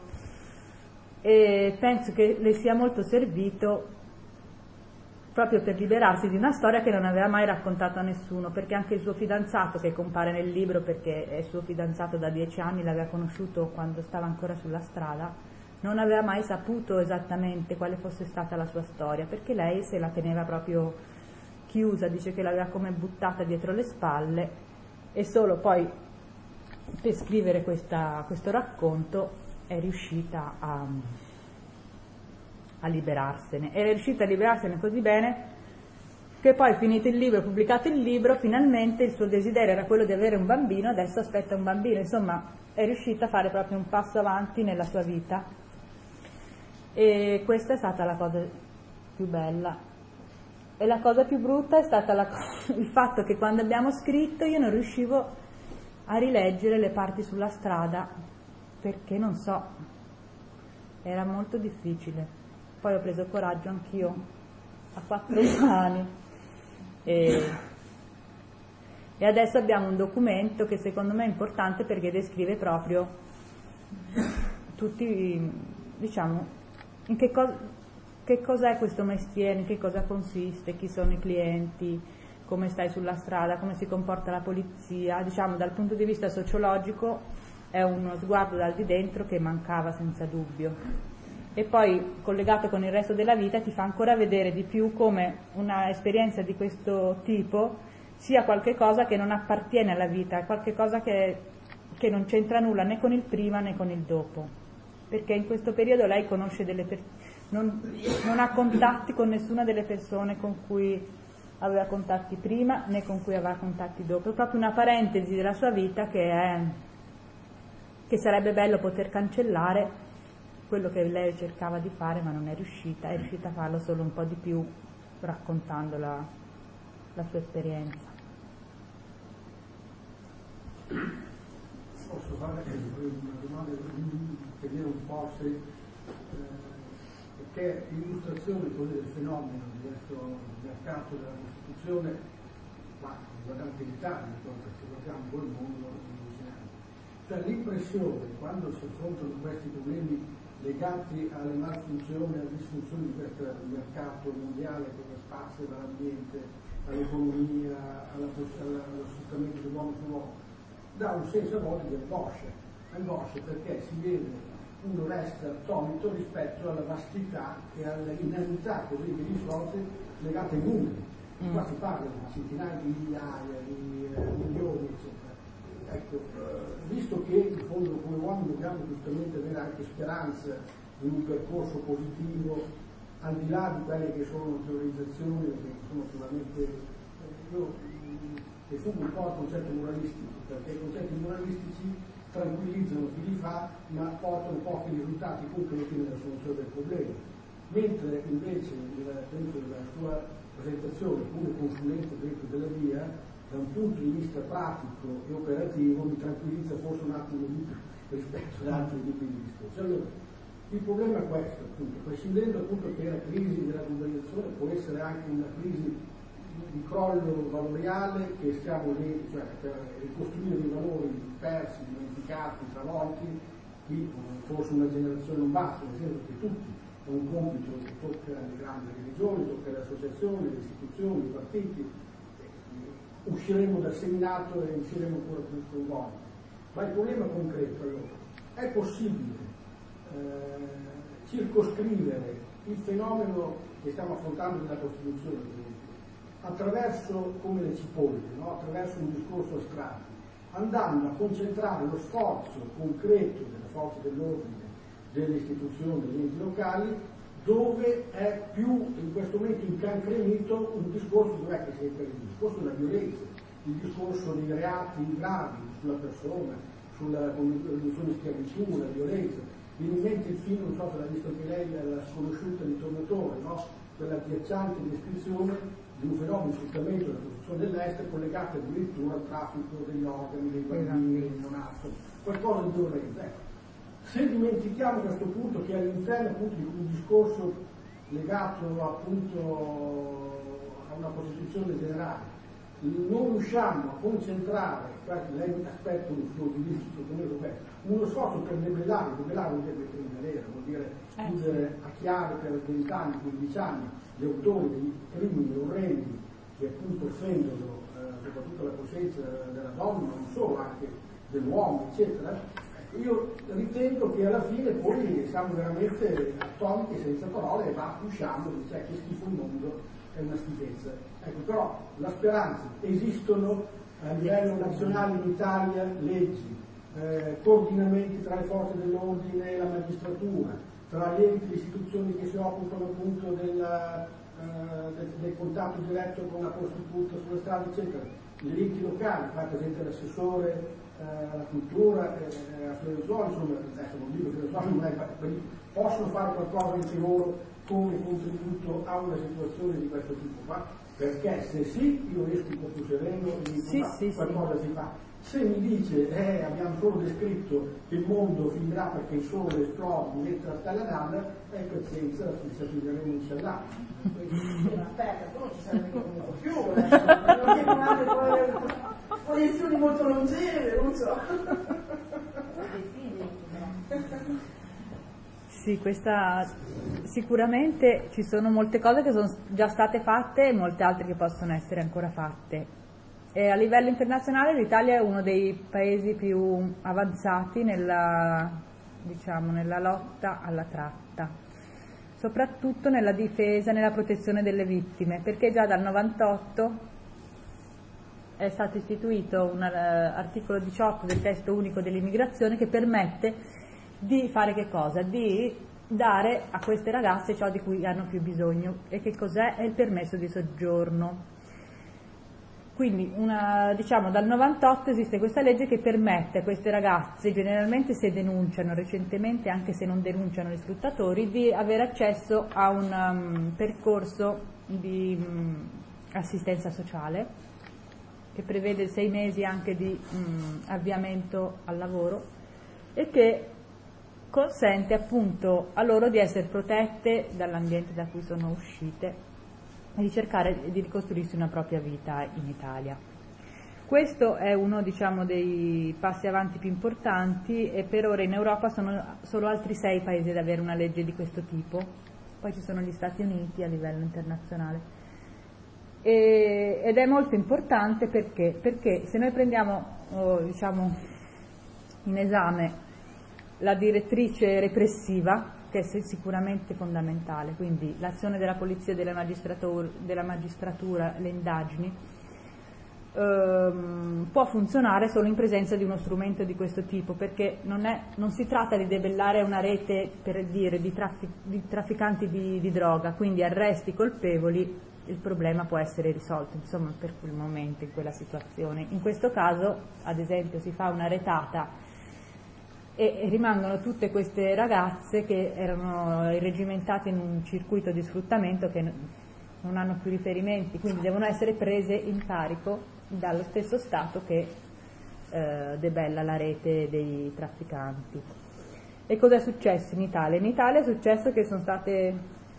e penso che le sia molto servito proprio per liberarsi di una storia che non aveva mai raccontato a nessuno, perché anche il suo fidanzato, che compare nel libro perché è il suo fidanzato da 10 anni, l'aveva conosciuto quando stava ancora sulla strada, non aveva mai saputo esattamente quale fosse stata la sua storia, perché lei se la teneva proprio chiusa, dice che l'aveva come buttata dietro le spalle, e solo poi per scrivere questo racconto è riuscita a liberarsene. È riuscita a liberarsene così bene che poi finito il libro, pubblicato il libro, finalmente il suo desiderio era quello di avere un bambino, adesso aspetta un bambino, insomma è riuscita a fare proprio un passo avanti nella sua vita, e questa è stata la cosa più bella. E la cosa più brutta è stata il fatto che quando abbiamo scritto io non riuscivo a rileggere le parti sulla strada, perché non so, era molto difficile. Poi ho preso coraggio anch'io a 4 mani e adesso abbiamo un documento che secondo me è importante perché descrive proprio tutti, diciamo, in che cos'è questo mestiere, in che cosa consiste, chi sono i clienti, come stai sulla strada, come si comporta la polizia, diciamo dal punto di vista sociologico è uno sguardo dal di dentro che mancava senza dubbio. E poi collegato con il resto della vita ti fa ancora vedere di più come una esperienza di questo tipo sia qualche cosa che non appartiene alla vita, è qualche cosa che non c'entra nulla né con il prima né con il dopo, perché in questo periodo lei conosce delle persone, non ha contatti con nessuna delle persone con cui aveva contatti prima né con cui aveva contatti dopo, è proprio una parentesi della sua vita che sarebbe bello poter cancellare, quello che lei cercava di fare ma non è riuscita a farlo solo un po' di più raccontando la sua esperienza. Posso fare una domanda che viene un po' se perché l'illustrazione del fenomeno di questo mercato della Costituzione, ma riguardante l'Italia, se guardiamo poi il mondo cioè l'impressione quando si affrontano questi problemi legati alle malfunzioni, alle disfunzioni di questo mercato mondiale che spazia dall'ambiente all'economia, allo sfruttamento dell'uomo sull'uomo, dà un senso a volte di angoscia perché si vede, uno resta attonito rispetto alla vastità e all'inanità così di risorse legate ai numeri. Qua si parla di centinaia di migliaia, di milioni, eccetera. Ecco, visto che in fondo come uomini dobbiamo giustamente avere anche speranza in un percorso positivo, al di là di quelle che sono teorizzazioni, che sono sicuramente io defugo un po' al concetto moralistico, perché i concetti moralistici tranquillizzano chi li fa, ma portano pochi risultati concreti nella soluzione del problema. Mentre invece dentro della sua presentazione, come consulente dentro della via, da un punto di vista pratico e operativo mi tranquillizza forse un attimo di più rispetto ad altri tipi di discorsi. Allora, il problema è questo, appunto, prescindendo appunto che la crisi della globalizzazione può essere anche una crisi di crollo valoriale che stiamo lì, cioè per ricostruire dei valori persi, dimenticati, travolti, qui forse una generazione non basta, nel senso che tutti è un compito che tocca le grandi religioni, tocca le associazioni, le istituzioni, i partiti, usciremo dal seminato e usciremo ancora più coinvolti. Ma il problema concreto allora, è possibile circoscrivere il fenomeno che stiamo affrontando nella Costituzione attraverso, come le cipolle, no? Attraverso un discorso astratto, andando a concentrare lo sforzo concreto delle forze dell'ordine, delle istituzioni, degli enti locali, dove è più in questo momento incancrenito un discorso, dov'è che si è il discorso della violenza, il discorso dei reati gravi sulla persona, sulla condizione di schiavitù, la violenza. Viene in mente il film, non so se l'ha visto anche lei, La sconosciuta di Tornatore, no? Quella agghiacciante descrizione di un fenomeno di sfruttamento della prostituzione dell'est collegato addirittura al traffico degli organi, dei bambini, dei neonati, qualcosa di violenza. Ecco. Se dimentichiamo a questo punto che all'interno appunto di un discorso legato appunto a una Costituzione generale non riusciamo a concentrare, lei aspetta un suo giudizio, uno sforzo per debellare vuol dire criminalera, vuol dire chiudere a chiave per 20 anni, 15 anni gli autori di crimini orrendi che appunto offendono soprattutto la coscienza della donna, non solo, anche dell'uomo, eccetera. Io ritengo che alla fine poi siamo veramente attoniti senza parole e usciamo, cioè che schifo il mondo, è una schifezza. Ecco, però la speranza, esistono a livello nazionale in Italia leggi, coordinamenti tra le forze dell'ordine e la magistratura, tra gli enti e le istituzioni che si occupano appunto del avere contatto diretto con la prostituta sulle strade, eccetera. Gli enti locali, fa presente l'assessore alla cultura, a Firenzuolo, insomma, adesso non dico Firenzuolo, non è, possono fare qualcosa anche loro come contributo a una situazione di questo tipo qua, perché se sì, io esco un po' più sereno e dico qualcosa si fa. Se mi dice abbiamo solo descritto che il mondo finirà perché il sole esplode, diventa la stella d'Adda, pazienza, ci finiremo inshallah. Aspetta, tu non ci sarebbe venuto più, perché non anche posizioni molto longeve, non so. Sì, questa sicuramente ci sono molte cose che sono già state fatte e molte altre che possono essere ancora fatte. E a livello internazionale l'Italia è uno dei paesi più avanzati nella lotta alla tratta, soprattutto nella difesa e nella protezione delle vittime, perché già dal 98 è stato istituito un articolo 18 del testo unico dell'immigrazione che permette di fare che cosa? Di dare a queste ragazze ciò di cui hanno più bisogno. E che cos'è? È il permesso di soggiorno. Quindi dal 98 esiste questa legge che permette a queste ragazze, generalmente se denunciano, recentemente anche se non denunciano gli sfruttatori, di avere accesso a un percorso di assistenza sociale che prevede 6 mesi anche di avviamento al lavoro e che consente appunto a loro di essere protette dall'ambiente da cui sono uscite e di cercare di ricostruirsi una propria vita in Italia. Questo è uno dei passi avanti più importanti e per ora in Europa sono solo altri 6 paesi ad avere una legge di questo tipo, poi ci sono gli Stati Uniti a livello internazionale. Ed è molto importante perché se noi prendiamo in esame la direttrice repressiva, che è sicuramente fondamentale, quindi l'azione della polizia e della magistratura, le indagini, può funzionare solo in presenza di uno strumento di questo tipo, perché non si tratta di debellare una rete, per dire, di trafficanti di droga, quindi arresti colpevoli, il problema può essere risolto, insomma, per quel momento, in quella situazione. In questo caso, ad esempio, si fa una retata e rimangono tutte queste ragazze che erano irregimentate in un circuito di sfruttamento che non hanno più riferimenti, quindi devono essere prese in carico dallo stesso Stato che debella la rete dei trafficanti. E cosa è successo in Italia? In Italia è successo che sono state,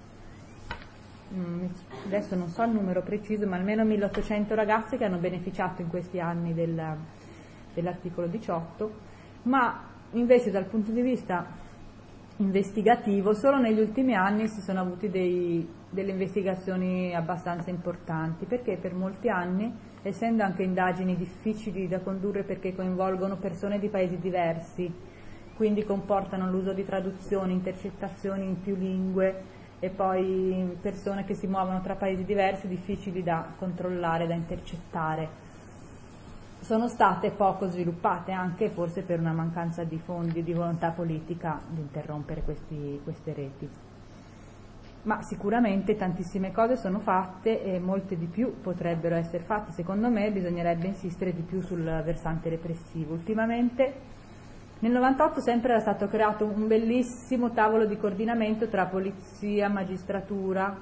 adesso non so il numero preciso, ma almeno 1800 ragazze che hanno beneficiato in questi anni dell'articolo 18, ma invece dal punto di vista investigativo solo negli ultimi anni si sono avuti delle investigazioni abbastanza importanti, perché per molti anni, essendo anche indagini difficili da condurre perché coinvolgono persone di paesi diversi, quindi comportano l'uso di traduzioni, intercettazioni in più lingue e poi persone che si muovono tra paesi diversi, difficili da controllare, da intercettare, sono state poco sviluppate, anche forse per una mancanza di fondi e di volontà politica di interrompere queste reti. Ma sicuramente tantissime cose sono fatte e molte di più potrebbero essere fatte. Secondo me bisognerebbe insistere di più sul versante repressivo. Ultimamente, nel 98 sempre era stato creato un bellissimo tavolo di coordinamento tra polizia, magistratura,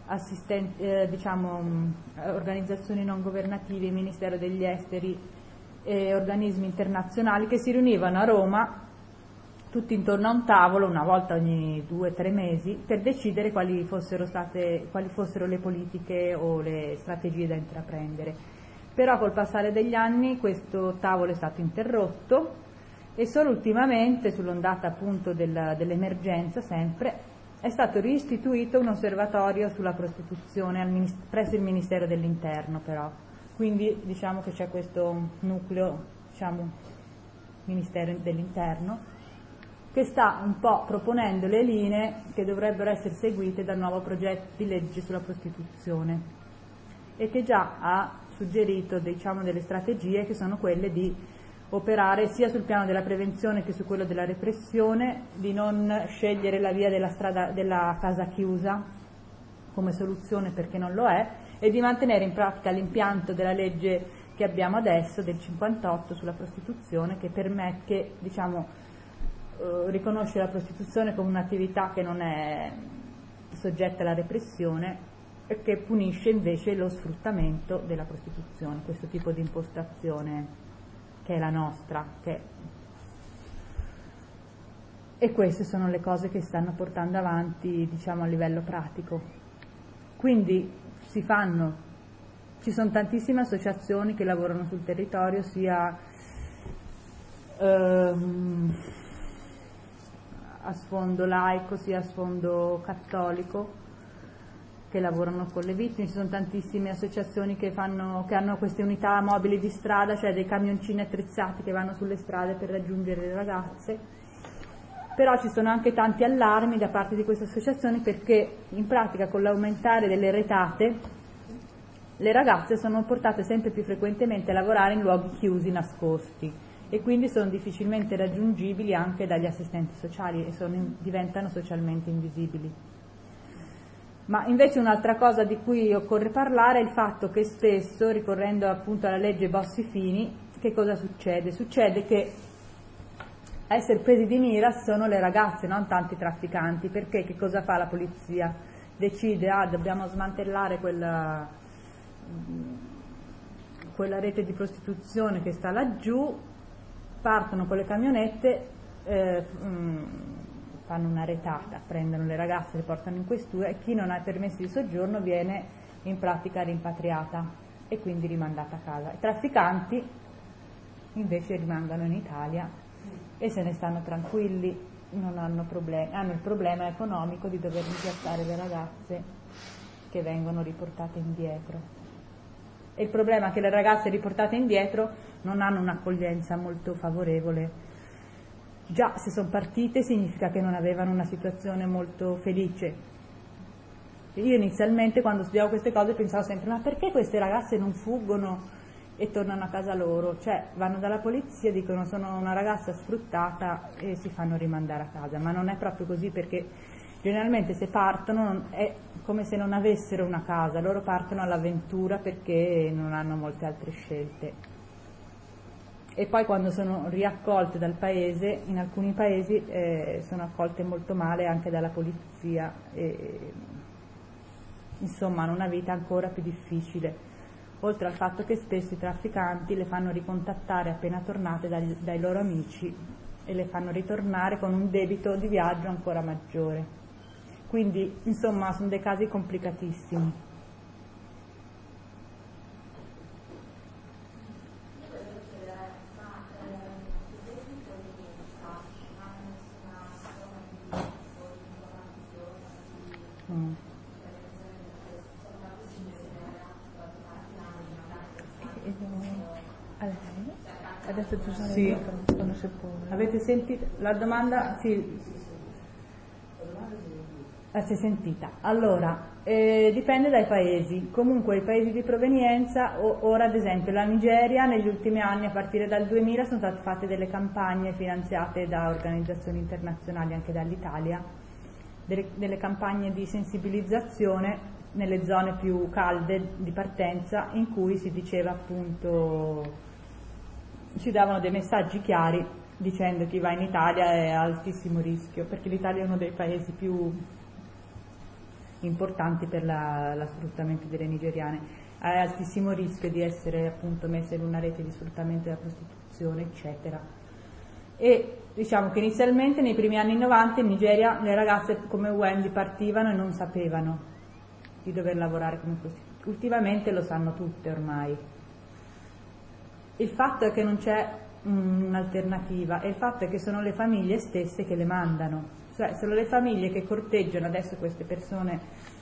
organizzazioni non governative, Ministero degli Esteri e organismi internazionali che si riunivano a Roma tutti intorno a un tavolo una volta ogni 2 o 3 mesi per decidere quali fossero le politiche o le strategie da intraprendere. Però col passare degli anni questo tavolo è stato interrotto e solo ultimamente, sull'ondata appunto dell'emergenza sempre, è stato riistituito un osservatorio sulla prostituzione presso il Ministero dell'Interno, però. Quindi diciamo che c'è questo nucleo, Ministero dell'Interno, che sta un po' proponendo le linee che dovrebbero essere seguite dal nuovo progetto di legge sulla prostituzione e che già ha suggerito delle strategie che sono quelle di operare sia sul piano della prevenzione che su quello della repressione, di non scegliere la via della casa chiusa, come soluzione perché non lo è, e di mantenere in pratica l'impianto della legge che abbiamo adesso del 58 sulla prostituzione, che permette, riconosce la prostituzione come un'attività che non è soggetta alla repressione e che punisce invece lo sfruttamento della prostituzione, questo tipo di impostazione che è la nostra. E queste sono le cose che stanno portando avanti, a livello pratico. Quindi ci sono tantissime associazioni che lavorano sul territorio, sia a sfondo laico sia a sfondo cattolico, che lavorano con le vittime. Ci sono tantissime associazioni che hanno queste unità mobili di strada, cioè dei camioncini attrezzati che vanno sulle strade per raggiungere le ragazze. Però ci sono anche tanti allarmi da parte di queste associazioni, perché in pratica con l'aumentare delle retate le ragazze sono portate sempre più frequentemente a lavorare in luoghi chiusi, nascosti, e quindi sono difficilmente raggiungibili anche dagli assistenti sociali e diventano socialmente invisibili. Ma invece un'altra cosa di cui occorre parlare è il fatto che spesso, ricorrendo appunto alla legge Bossi-Fini, che cosa succede? Succede che a essere presi di mira sono le ragazze, non tanto i trafficanti, perché che cosa fa la polizia? Decide, dobbiamo smantellare quella rete di prostituzione che sta laggiù, partono con le camionette, fanno una retata, prendono le ragazze, le portano in questura, e chi non ha permessi di soggiorno viene in pratica rimpatriata e quindi rimandata a casa. I trafficanti invece rimangono in Italia e se ne stanno tranquilli, non hanno problemi, hanno il problema economico di dover ripiazzare le ragazze che vengono riportate indietro. E il problema è che le ragazze riportate indietro non hanno un'accoglienza molto favorevole. Già se sono partite significa che non avevano una situazione molto felice. Io inizialmente quando studiavo queste cose pensavo sempre: ma perché queste ragazze non fuggono e tornano a casa loro? Cioè vanno dalla polizia, dicono sono una ragazza sfruttata e si fanno rimandare a casa. Ma non è proprio così, perché generalmente se partono è come se non avessero una casa, loro partono all'avventura perché non hanno molte altre scelte. E poi quando sono riaccolte dal paese, in alcuni paesi sono accolte molto male anche dalla polizia, insomma hanno una vita ancora più difficile, oltre al fatto che spesso i trafficanti le fanno ricontattare appena tornate dai loro amici e le fanno ritornare con un debito di viaggio ancora maggiore. Quindi insomma sono dei casi complicatissimi. Adesso ci sono sì. quando si può. Avete sentito la domanda? Sì. Si è sentita. Allora, dipende dai paesi. Comunque i paesi di provenienza, ora ad esempio la Nigeria negli ultimi anni, a partire dal 2000, sono state fatte delle campagne finanziate da organizzazioni internazionali, anche dall'Italia, delle campagne di sensibilizzazione nelle zone più calde di partenza, in cui si diceva appunto, ci davano dei messaggi chiari dicendo chi va in Italia è a altissimo rischio, perché l'Italia è uno dei paesi più importanti per lo sfruttamento delle nigeriane, ha altissimo rischio di essere appunto messa in una rete di sfruttamento della prostituzione, eccetera. E diciamo che inizialmente nei primi anni 90 in Nigeria le ragazze come Wendy partivano e non sapevano di dover lavorare come prostitute. Ultimamente lo sanno tutte ormai. Il fatto è che non c'è un'alternativa, e il fatto è che sono le famiglie stesse che le mandano. Cioè sono le famiglie che corteggiano adesso queste persone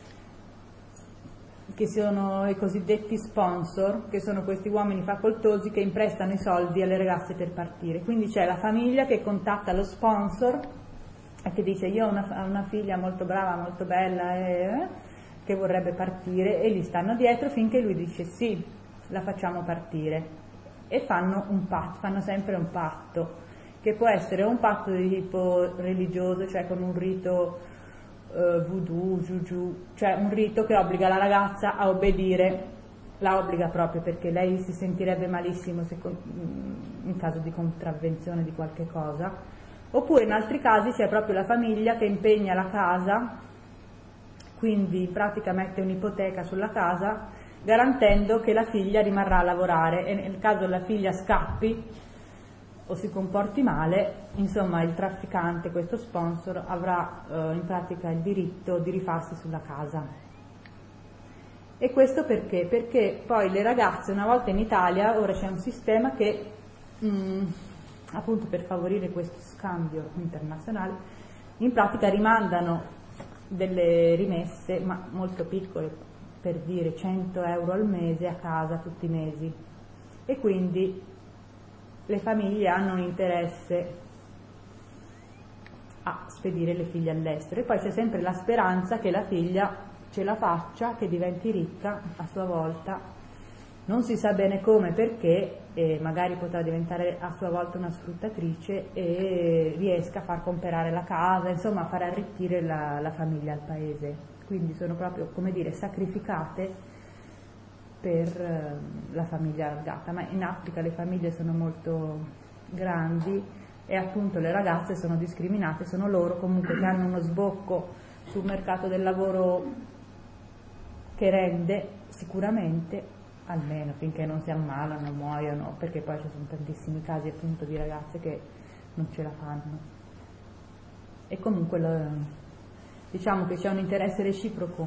che sono i cosiddetti sponsor, che sono questi uomini facoltosi che imprestano i soldi alle ragazze per partire. Quindi c'è la famiglia che contatta lo sponsor e che dice: io ho una figlia molto brava, molto bella che vorrebbe partire, e gli stanno dietro finché lui dice sì, la facciamo partire, e fanno un patto, fanno sempre un patto, che può essere un patto di tipo religioso, cioè con un rito voodoo, juju, cioè un rito che obbliga la ragazza a obbedire, la obbliga proprio perché lei si sentirebbe malissimo in caso di contravvenzione di qualche cosa, oppure in altri casi c'è proprio la famiglia che impegna la casa, quindi in pratica mette un'ipoteca sulla casa garantendo che la figlia rimarrà a lavorare e nel caso la figlia scappi o si comporti male, insomma il trafficante, questo sponsor, avrà in pratica il diritto di rifarsi sulla casa. E questo perché? Perché poi le ragazze, una volta in Italia, ora c'è un sistema che, appunto per favorire questo scambio internazionale, in pratica rimandano delle rimesse, ma molto piccole, per dire 100 euro al mese a casa tutti i mesi, e quindi le famiglie hanno un interesse a spedire le figlie all'estero, e poi c'è sempre la speranza che la figlia ce la faccia, che diventi ricca a sua volta, non si sa bene come, perché, e magari potrà diventare a sua volta una sfruttatrice e riesca a far comprare la casa, insomma a far arricchire la famiglia al paese. Quindi sono proprio, come dire, sacrificate per la famiglia allargata, ma in Africa le famiglie sono molto grandi e appunto le ragazze sono discriminate, sono loro comunque che hanno uno sbocco sul mercato del lavoro che rende sicuramente, almeno finché non si ammalano, muoiono, perché poi ci sono tantissimi casi appunto di ragazze che non ce la fanno. E comunque diciamo che c'è un interesse reciproco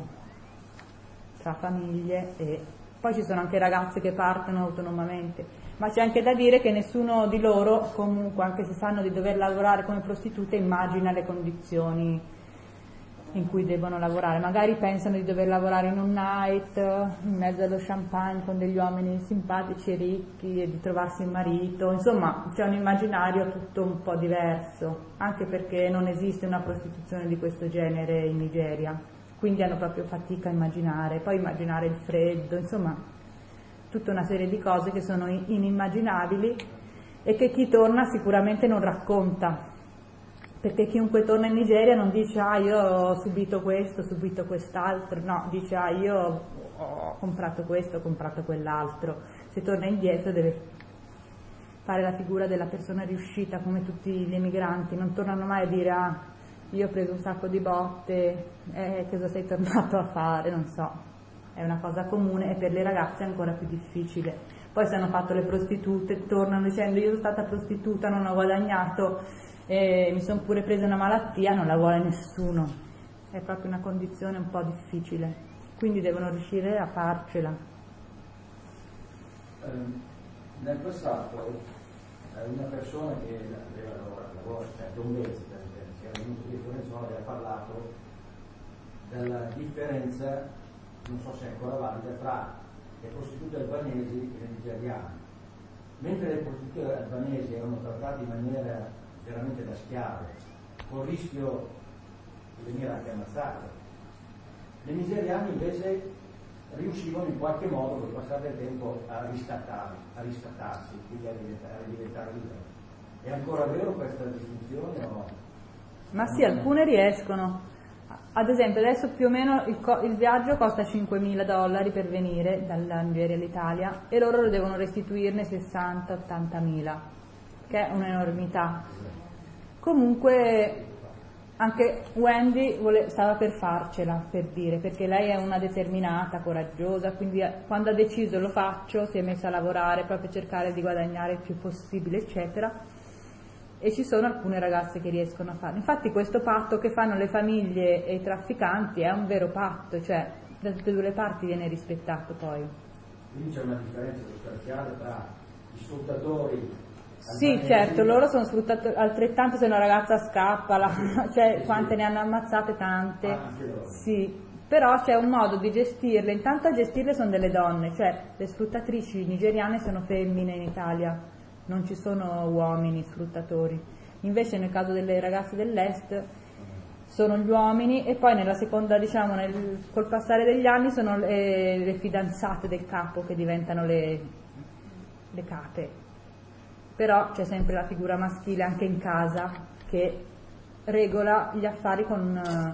tra famiglie, e poi ci sono anche ragazze che partono autonomamente, ma c'è anche da dire che nessuno di loro, comunque, anche se sanno di dover lavorare come prostitute, immagina le condizioni in cui devono lavorare. Magari pensano di dover lavorare in un night, in mezzo allo champagne con degli uomini simpatici e ricchi, e di trovarsi un marito, insomma c'è un immaginario tutto un po' diverso, anche perché non esiste una prostituzione di questo genere in Nigeria, quindi hanno proprio fatica a immaginare, poi immaginare il freddo, insomma tutta una serie di cose che sono inimmaginabili e che chi torna sicuramente non racconta, perché chiunque torna in Nigeria non dice io ho subito questo, ho subito quest'altro, no, dice io ho comprato questo, ho comprato quell'altro. Se torna indietro deve fare la figura della persona riuscita, come tutti gli emigranti, non tornano mai a dire io ho preso un sacco di botte, cosa sei tornato a fare, non so, è una cosa comune, e per le ragazze è ancora più difficile. Poi se hanno fatto le prostitute tornano dicendo io sono stata prostituta, non ho guadagnato, mi sono pure presa una malattia, non la vuole nessuno, è proprio una condizione un po' difficile, quindi devono riuscire a farcela. Nel passato una persona che lavora, cioè Don Bezzi, che era venuto di Firenzuola, aveva parlato della differenza, non so se è ancora valida, tra le prostitute albanesi e le nigeriane. Mentre le prostitute albanesi erano trattate in maniera veramente da schiave, con il rischio di venire anche ammazzate, le nigeriane invece riuscivano in qualche modo, con il passare del tempo, a riscattarsi, quindi a diventare libere. È ancora vero questa distinzione o no? Ma sì, alcune riescono. Ad esempio adesso più o meno il viaggio costa $5.000 per venire dalla Nigeria all'Italia, e loro lo devono restituirne 60-80.000, che è un'enormità. Comunque anche Wendy stava per farcela, per dire, perché lei è una determinata, coraggiosa, quindi quando ha deciso lo faccio, si è messa a lavorare proprio a cercare di guadagnare il più possibile, eccetera. E ci sono alcune ragazze che riescono a farlo. Infatti questo patto che fanno le famiglie e i trafficanti è un vero patto, cioè da tutte e due le parti viene rispettato poi. Quindi c'è una differenza sostanziale tra i sfruttatori. Sì, certo, loro sono sfruttatori altrettanto, se una ragazza scappa, cioè quante ne hanno ammazzate, tante. Anche loro. Sì, però c'è un modo di gestirle, intanto a gestirle sono delle donne, cioè le sfruttatrici nigeriane sono femmine in Italia. Non ci sono uomini sfruttatori, invece nel caso delle ragazze dell'est sono gli uomini, e poi nella seconda, diciamo, col passare degli anni sono le fidanzate del capo che diventano le cape, però c'è sempre la figura maschile anche in casa che regola gli affari con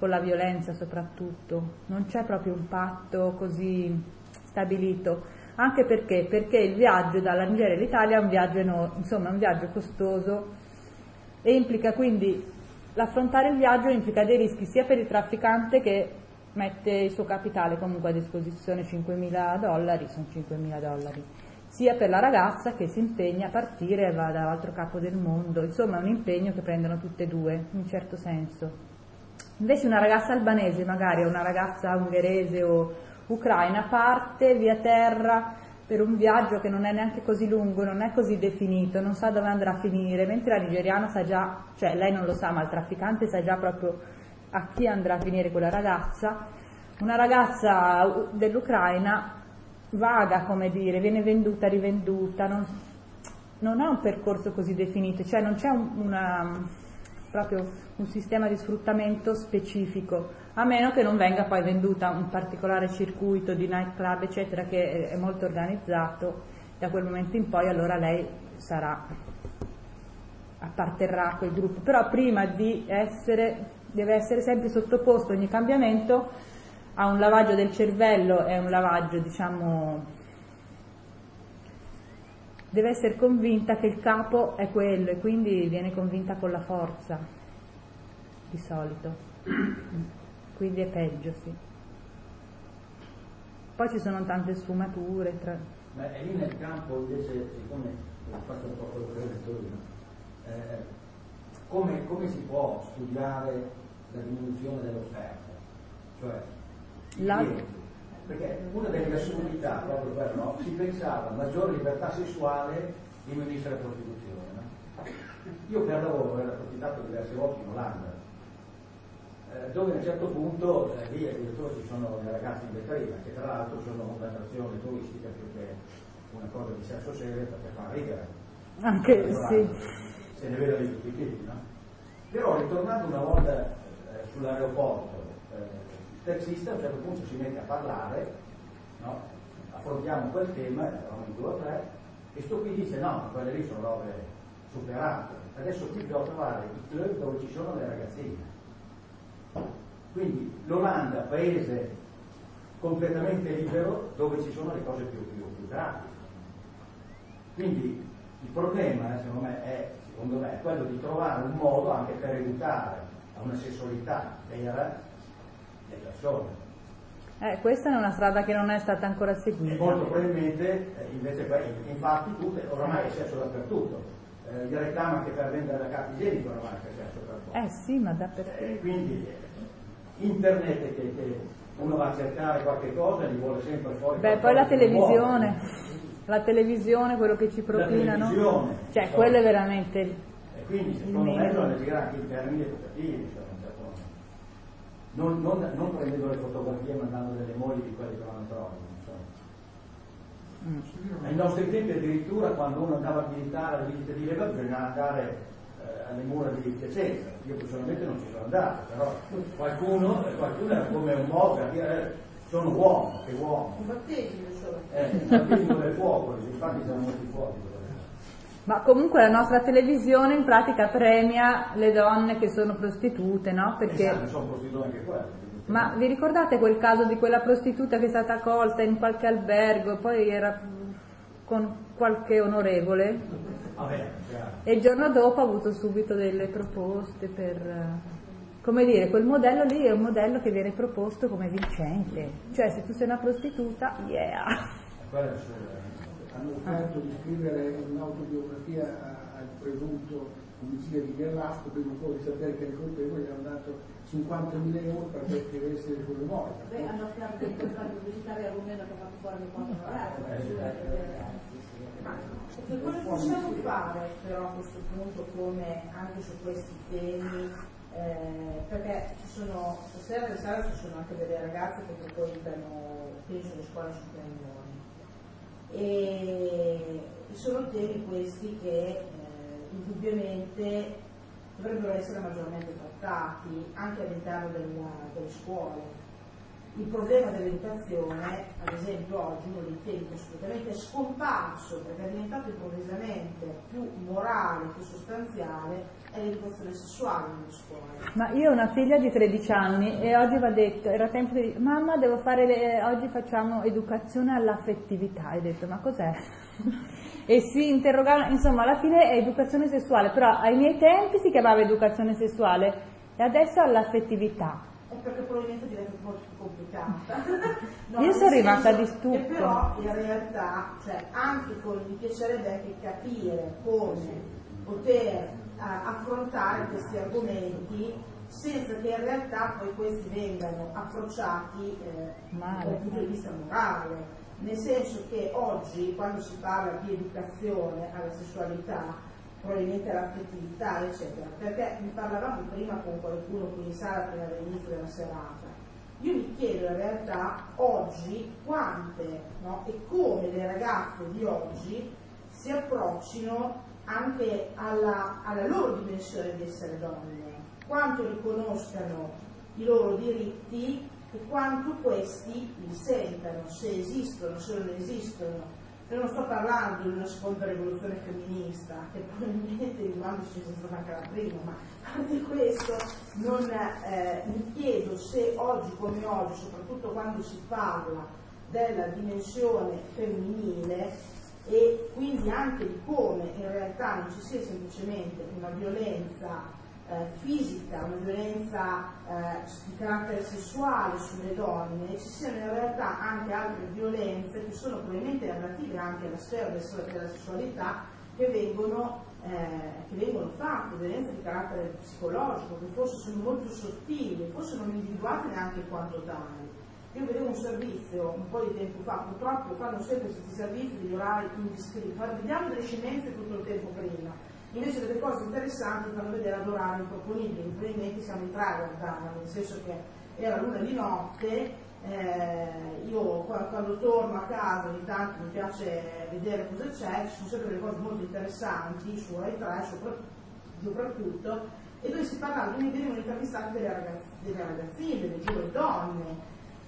con la violenza soprattutto, non c'è proprio un patto così stabilito, anche perché il viaggio dalla Nigeria all'Italia è un viaggio insomma è un viaggio costoso e implica quindi l'affrontare il viaggio implica dei rischi sia per il trafficante che mette il suo capitale comunque a disposizione, $5.000, sono $5.000, sia per la ragazza che si impegna a partire e va dall'altro capo del mondo, insomma è un impegno che prendono tutte e due, in un certo senso. Invece una ragazza albanese, magari una ragazza ungherese o ucraina, parte via terra per un viaggio che non è neanche così lungo, non è così definito, non sa dove andrà a finire, mentre la nigeriana sa già, cioè lei non lo sa, ma il trafficante sa già proprio a chi andrà a finire quella ragazza. Una ragazza dell'Ucraina vaga, come dire, viene venduta, rivenduta, non ha un percorso così definito, cioè non c'è proprio un sistema di sfruttamento specifico, a meno che non venga poi venduta un particolare circuito di nightclub eccetera che è molto organizzato. Da quel momento in poi allora lei apparterrà a quel gruppo, però prima di deve essere sempre sottoposto ogni cambiamento a un lavaggio del cervello e un lavaggio, diciamo, deve essere convinta che il capo è quello e quindi viene convinta con la forza, di solito, quindi è peggio, sì. Poi ci sono tante sfumature. Ma è lì nel campo invece, siccome ho fatto un po' quello che ho detto prima, come si può studiare la diminuzione dell'offerta? Cioè, perché una delle assurdità proprio per no, si pensava maggiore libertà sessuale diminuisse la prostituzione, no? Io per lavoro ero approfittato diverse volte in Olanda, dove a un certo punto lì addirittura ci sono le ragazze in vetrina che tra l'altro sono un'attrazione turistica più che una cosa di sesso serio, perché fa ridere anche sì, se ne vedono di tutti i tipi, no? Però ritornando una volta sull'aeroporto, il taxista a un certo punto si mette a parlare, no? Affrontiamo quel tema, eravamo in 2 o 3, e sto qui dice no, quelle lì sono robe superate, adesso qui devo trovare i club dove ci sono le ragazzine. Quindi l'Olanda, paese completamente libero, dove ci sono le cose più gravi. Quindi il problema secondo me è quello di trovare un modo anche per educare a una sessualità vera le persone. Questa è una strada che non è stata ancora seguita. E molto probabilmente invece infatti oramai è sesso dappertutto. Gli reclama anche per vendere la carta igienica oramai è sesso dappertutto. Sì, ma dappertutto. Quindi internet che uno va a cercare qualche cosa e gli vuole sempre fuori. Poi la televisione, quello che ci propinano, cioè quello è veramente e quindi secondo me bisogna girare anche in termini educativi, cioè, non prendendo le fotografie e mandando delle mogli di quelli che vanno trovano. Ai nostri tempi addirittura quando uno andava a visitare la visita di leva bisognava andare alle mura di Piacenza. Io personalmente non ci sono andato, però qualcuno era come un modo a dire sono uomo, che uomo. Un battesimo solo. Il battesimo del fuoco, infatti sono molti fuochi. Ma comunque la nostra televisione in pratica premia le donne che sono prostitute, no? Perché sono prostitute anche quelle. Ma vi ricordate quel caso di quella prostituta che è stata colta in qualche albergo e poi era con qualche onorevole? E il giorno dopo ha avuto subito delle proposte per... Come dire, quel modello lì è un modello che viene proposto come vincente. Cioè, se tu sei una prostituta, yeah! Hanno offerto di scrivere un'autobiografia al presunto omicidio di Gerlasco, prima poi di sapere che il colpevole gli hanno dato 50.000 euro perché scrivesse le sue memorie. Beh, hanno fatto visitare a Rumeno che ha fatto fuori le 4 ragazze. Cosa possiamo fare però a questo punto come anche su questi temi? Perché stasera ci sono anche delle ragazze che frequentano, penso, le scuole superiori e sono temi questi che indubbiamente dovrebbero essere maggiormente trattati anche all'interno delle scuole. il problema dell'educazione, ad esempio oggi uno dei temi che assolutamente è scomparso perché è diventato improvvisamente più morale che sostanziale, è l'educazione sessuale nelle scuole. Ma io ho una figlia di 13 anni e oggi va detto, era tempo di mamma devo fare, oggi facciamo educazione all'affettività, e ho detto ma cos'è? E si interrogavano, insomma alla fine è educazione sessuale, però ai miei tempi si chiamava educazione sessuale e adesso all'affettività. È perché probabilmente diventa molto più complicata. No, io sono rimasta di stupro. Però in realtà, cioè, anche mi piacerebbe anche capire come poter affrontare questi argomenti senza che in realtà poi questi vengano approcciati dal punto di vista morale. Nel senso che oggi, quando si parla di educazione alla sessualità, probabilmente all'affettività, eccetera, perché ne parlavamo prima con qualcuno qui in sala prima dell'inizio della serata. Io mi chiedo in realtà oggi quante, no, e come le ragazze di oggi si approccino anche alla loro dimensione di essere donne, quanto riconoscano i loro diritti e quanto questi li sentano, se esistono, se non esistono. Io non sto parlando di una seconda rivoluzione femminista, che probabilmente in quanto ci sia stata anche la prima, ma a parte questo mi chiedo se oggi come oggi, soprattutto quando si parla della dimensione femminile e quindi anche di come in realtà non ci sia semplicemente una violenza fisica, una violenza di carattere sessuale sulle donne, ci siano in realtà anche altre violenze che sono probabilmente relative anche alla sfera della sessualità che vengono fatte, violenze di carattere psicologico, che forse sono molto sottili, forse non individuate neanche quanto tali. Io vedevo un servizio un po' di tempo fa, purtroppo fanno sempre questi servizi di orari indiscritti, vediamo delle scemenze tutto il tempo prima. Invece delle cose interessanti fanno vedere ad orari improponibili, probabilmente siamo in tre a guardare, nel senso che era l'una di notte, io quando torno a casa ogni tanto mi piace vedere cosa c'è, ci sono sempre delle cose molto interessanti su Rai 3 soprattutto, e dove si parlava, mi venivano intervistate delle ragazzine, delle giovani donne,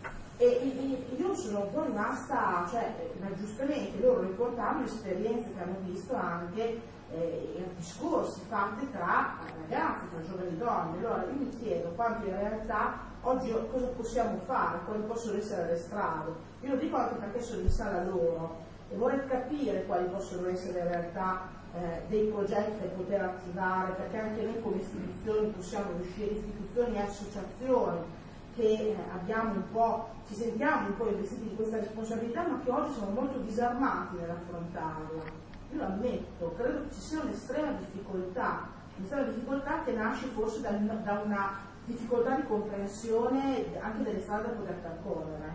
e io sono un po' rimasta, ma giustamente loro riportavano esperienze che hanno visto anche discorsi fatti tra ragazzi, tra giovani donne. Allora io mi chiedo quanto in realtà oggi cosa possiamo fare, quali possono essere le strade. Io lo dico anche perché sono in sala loro e vorrei capire quali possono essere in realtà dei progetti da poter attivare, perché anche noi come istituzioni possiamo riuscire, istituzioni e associazioni che abbiamo un po', ci sentiamo un po' investiti di questa responsabilità, ma che oggi sono molto disarmati nell'affrontarla. Io lo ammetto, credo che ci sia un'estrema difficoltà che nasce forse da una difficoltà di comprensione anche delle strade da poter percorrere.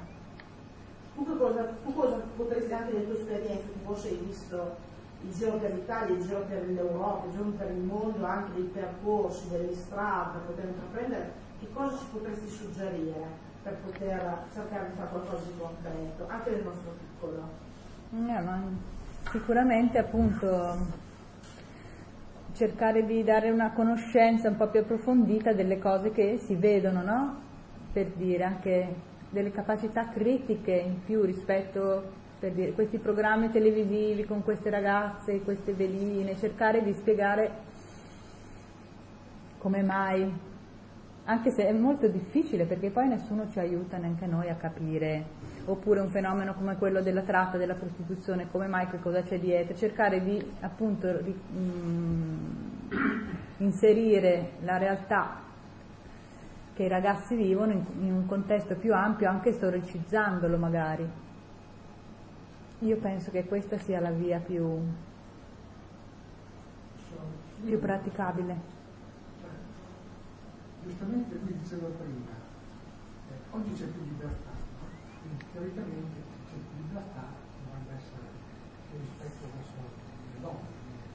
Tu cosa potresti anche delle tue esperienze, che forse hai visto il giro per l'Italia, il giro per l'Europa, il giro per il mondo, anche dei percorsi, delle strade da poter intraprendere, che cosa ci potresti suggerire per poter cercare di fare qualcosa di concreto, anche nel nostro piccolo? Ma sicuramente appunto cercare di dare una conoscenza un po' più approfondita delle cose che si vedono, no? Per dire anche delle capacità critiche in più rispetto, per dire, questi programmi televisivi con queste ragazze, queste veline, cercare di spiegare come mai, anche se è molto difficile perché poi nessuno ci aiuta, neanche noi, a capire. Oppure un fenomeno come quello della tratta, della prostituzione, come mai, che cosa c'è dietro, cercare di appunto inserire la realtà che i ragazzi vivono in un contesto più ampio, anche storicizzandolo magari. Io penso che questa sia la via più praticabile. Giustamente lui diceva prima, oggi c'è più libertà. Teoricamente c'è più libertà, dovrebbe essere più rispetto verso le donne.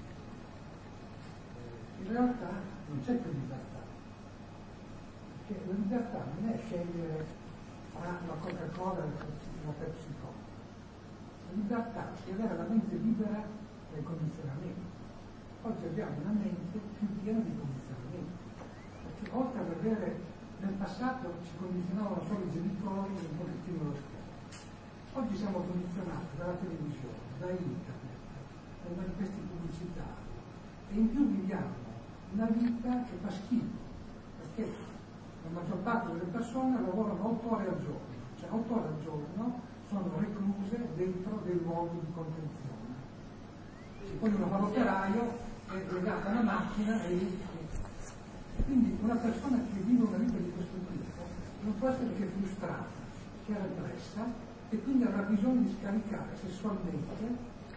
In realtà non c'è più libertà, perché la libertà non è scegliere tra la Coca-Cola e la Pepsi Cola. La libertà è avere la mente libera dai condizionamenti. Oggi abbiamo una mente più piena di condizionamenti, perché oltre ad avere nel passato ci condizionavano solo i genitori e un pochettino lo scherzo. Oggi siamo condizionati dalla televisione, da internet, dai manifesti pubblicitari e in più viviamo una vita che fa schifo, perché la maggior parte delle persone lavorano 8 ore al giorno, cioè 8 ore al giorno sono recluse dentro dei luoghi di contenzione. Se poi uno fa l'operaio è legato a una macchina e quindi una persona che vive una vita di questo tipo non può essere che frustrata, che è repressa e quindi avrà bisogno di scaricare sessualmente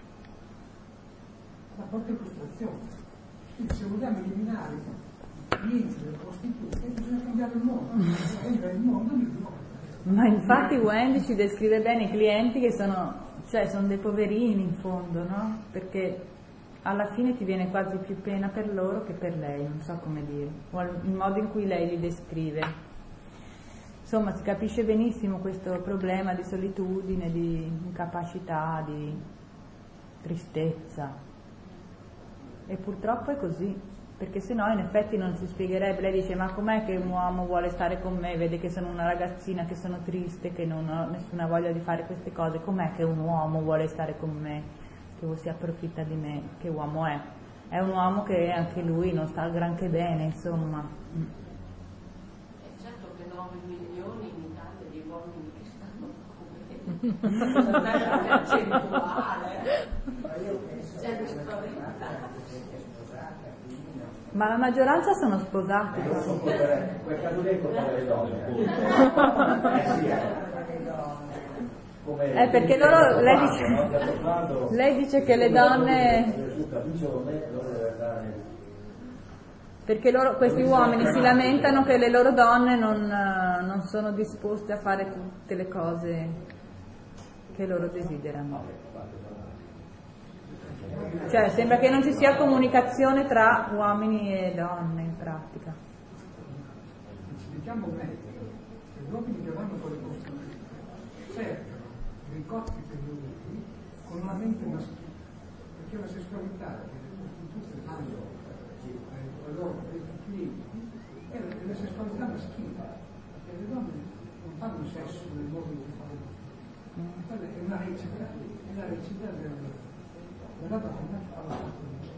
la propria frustrazione. Quindi se vogliamo eliminare i clienti delle prostitute bisogna cambiare il mondo, rendere il mondo migliore. Ma infatti Wendy ci descrive bene i clienti che sono dei poverini in fondo, no? Perché alla fine ti viene quasi più pena per loro che per lei, non so come dire, o il modo in cui lei li descrive. Insomma, si capisce benissimo questo problema di solitudine, di incapacità, di tristezza. E purtroppo è così, perché sennò in effetti non si spiegherebbe. Lei dice: ma com'è che un uomo vuole stare con me, vede che sono una ragazzina, che sono triste, che non ho nessuna voglia di fare queste cose, com'è che un uomo vuole stare con me, che si approfitta di me? Che uomo è? È un uomo che anche lui non sta granché bene, insomma. È certo che 9 milioni in Italia di uomini che stanno come non è una percentuale. C'è di spaventare. Ma la maggioranza sono sposati. Quel caso lì è colpa delle donne. Perché loro, lei dice che le donne, perché questi uomini si lamentano che le loro donne non sono disposte a fare tutte le cose che loro desiderano. Cioè sembra che non ci sia comunicazione tra uomini e donne in pratica. Diciamo meglio che gli uomini che vanno con le prostitute cercano dei cotti femminili con una mente maschile, perché la sessualità che le prostitute hanno ai loro clienti è la sessualità maschile, perché le donne non fanno sesso nel modo in cui fanno. Quella è una recita della donna che fa la sessualità.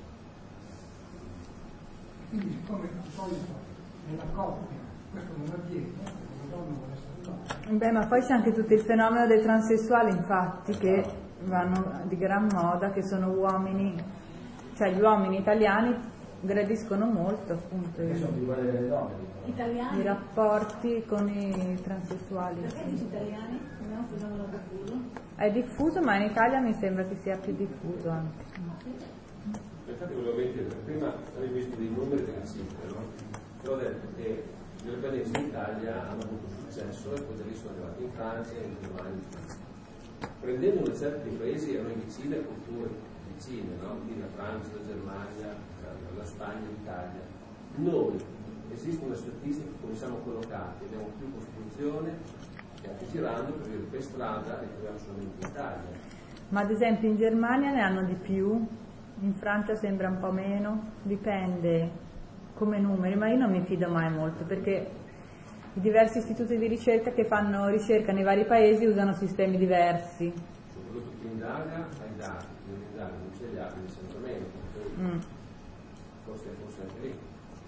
Quindi siccome di solito nella coppia questo non avviene, la donna vuole essere donna. Beh, ma poi c'è anche tutto il fenomeno dei transessuali, infatti, che vanno di gran moda, che sono uomini, cioè gli uomini italiani gradiscono molto appunto i rapporti con i transessuali. Perché gli italiani non è un fenomeno diffuso? È diffuso, ma in Italia mi sembra che sia più diffuso anche. Infatti volevo mettere, prima avevo visto dei numeri delle cifre, no? Però ho detto che gli albanesi in Italia hanno avuto successo e poi da lì sono arrivati in Francia e in Germania. Prendendo una certa dei paesi erano vicine a culture vicine, no? Quindi la Francia, la Germania, la Spagna, l'Italia. Noi esiste una statistica come siamo collocati, abbiamo più costruzione e anche girando per strada e troviamo solamente in Italia. Ma ad esempio in Germania ne hanno di più, in Francia sembra un po' meno, dipende come numeri, ma io non mi fido mai molto perché i diversi istituti di ricerca che fanno ricerca nei vari paesi usano sistemi diversi. Soprattutto chi indaga ai dati, chi non indaga non ce li ha, quindi sempre meno. Forse anche lì.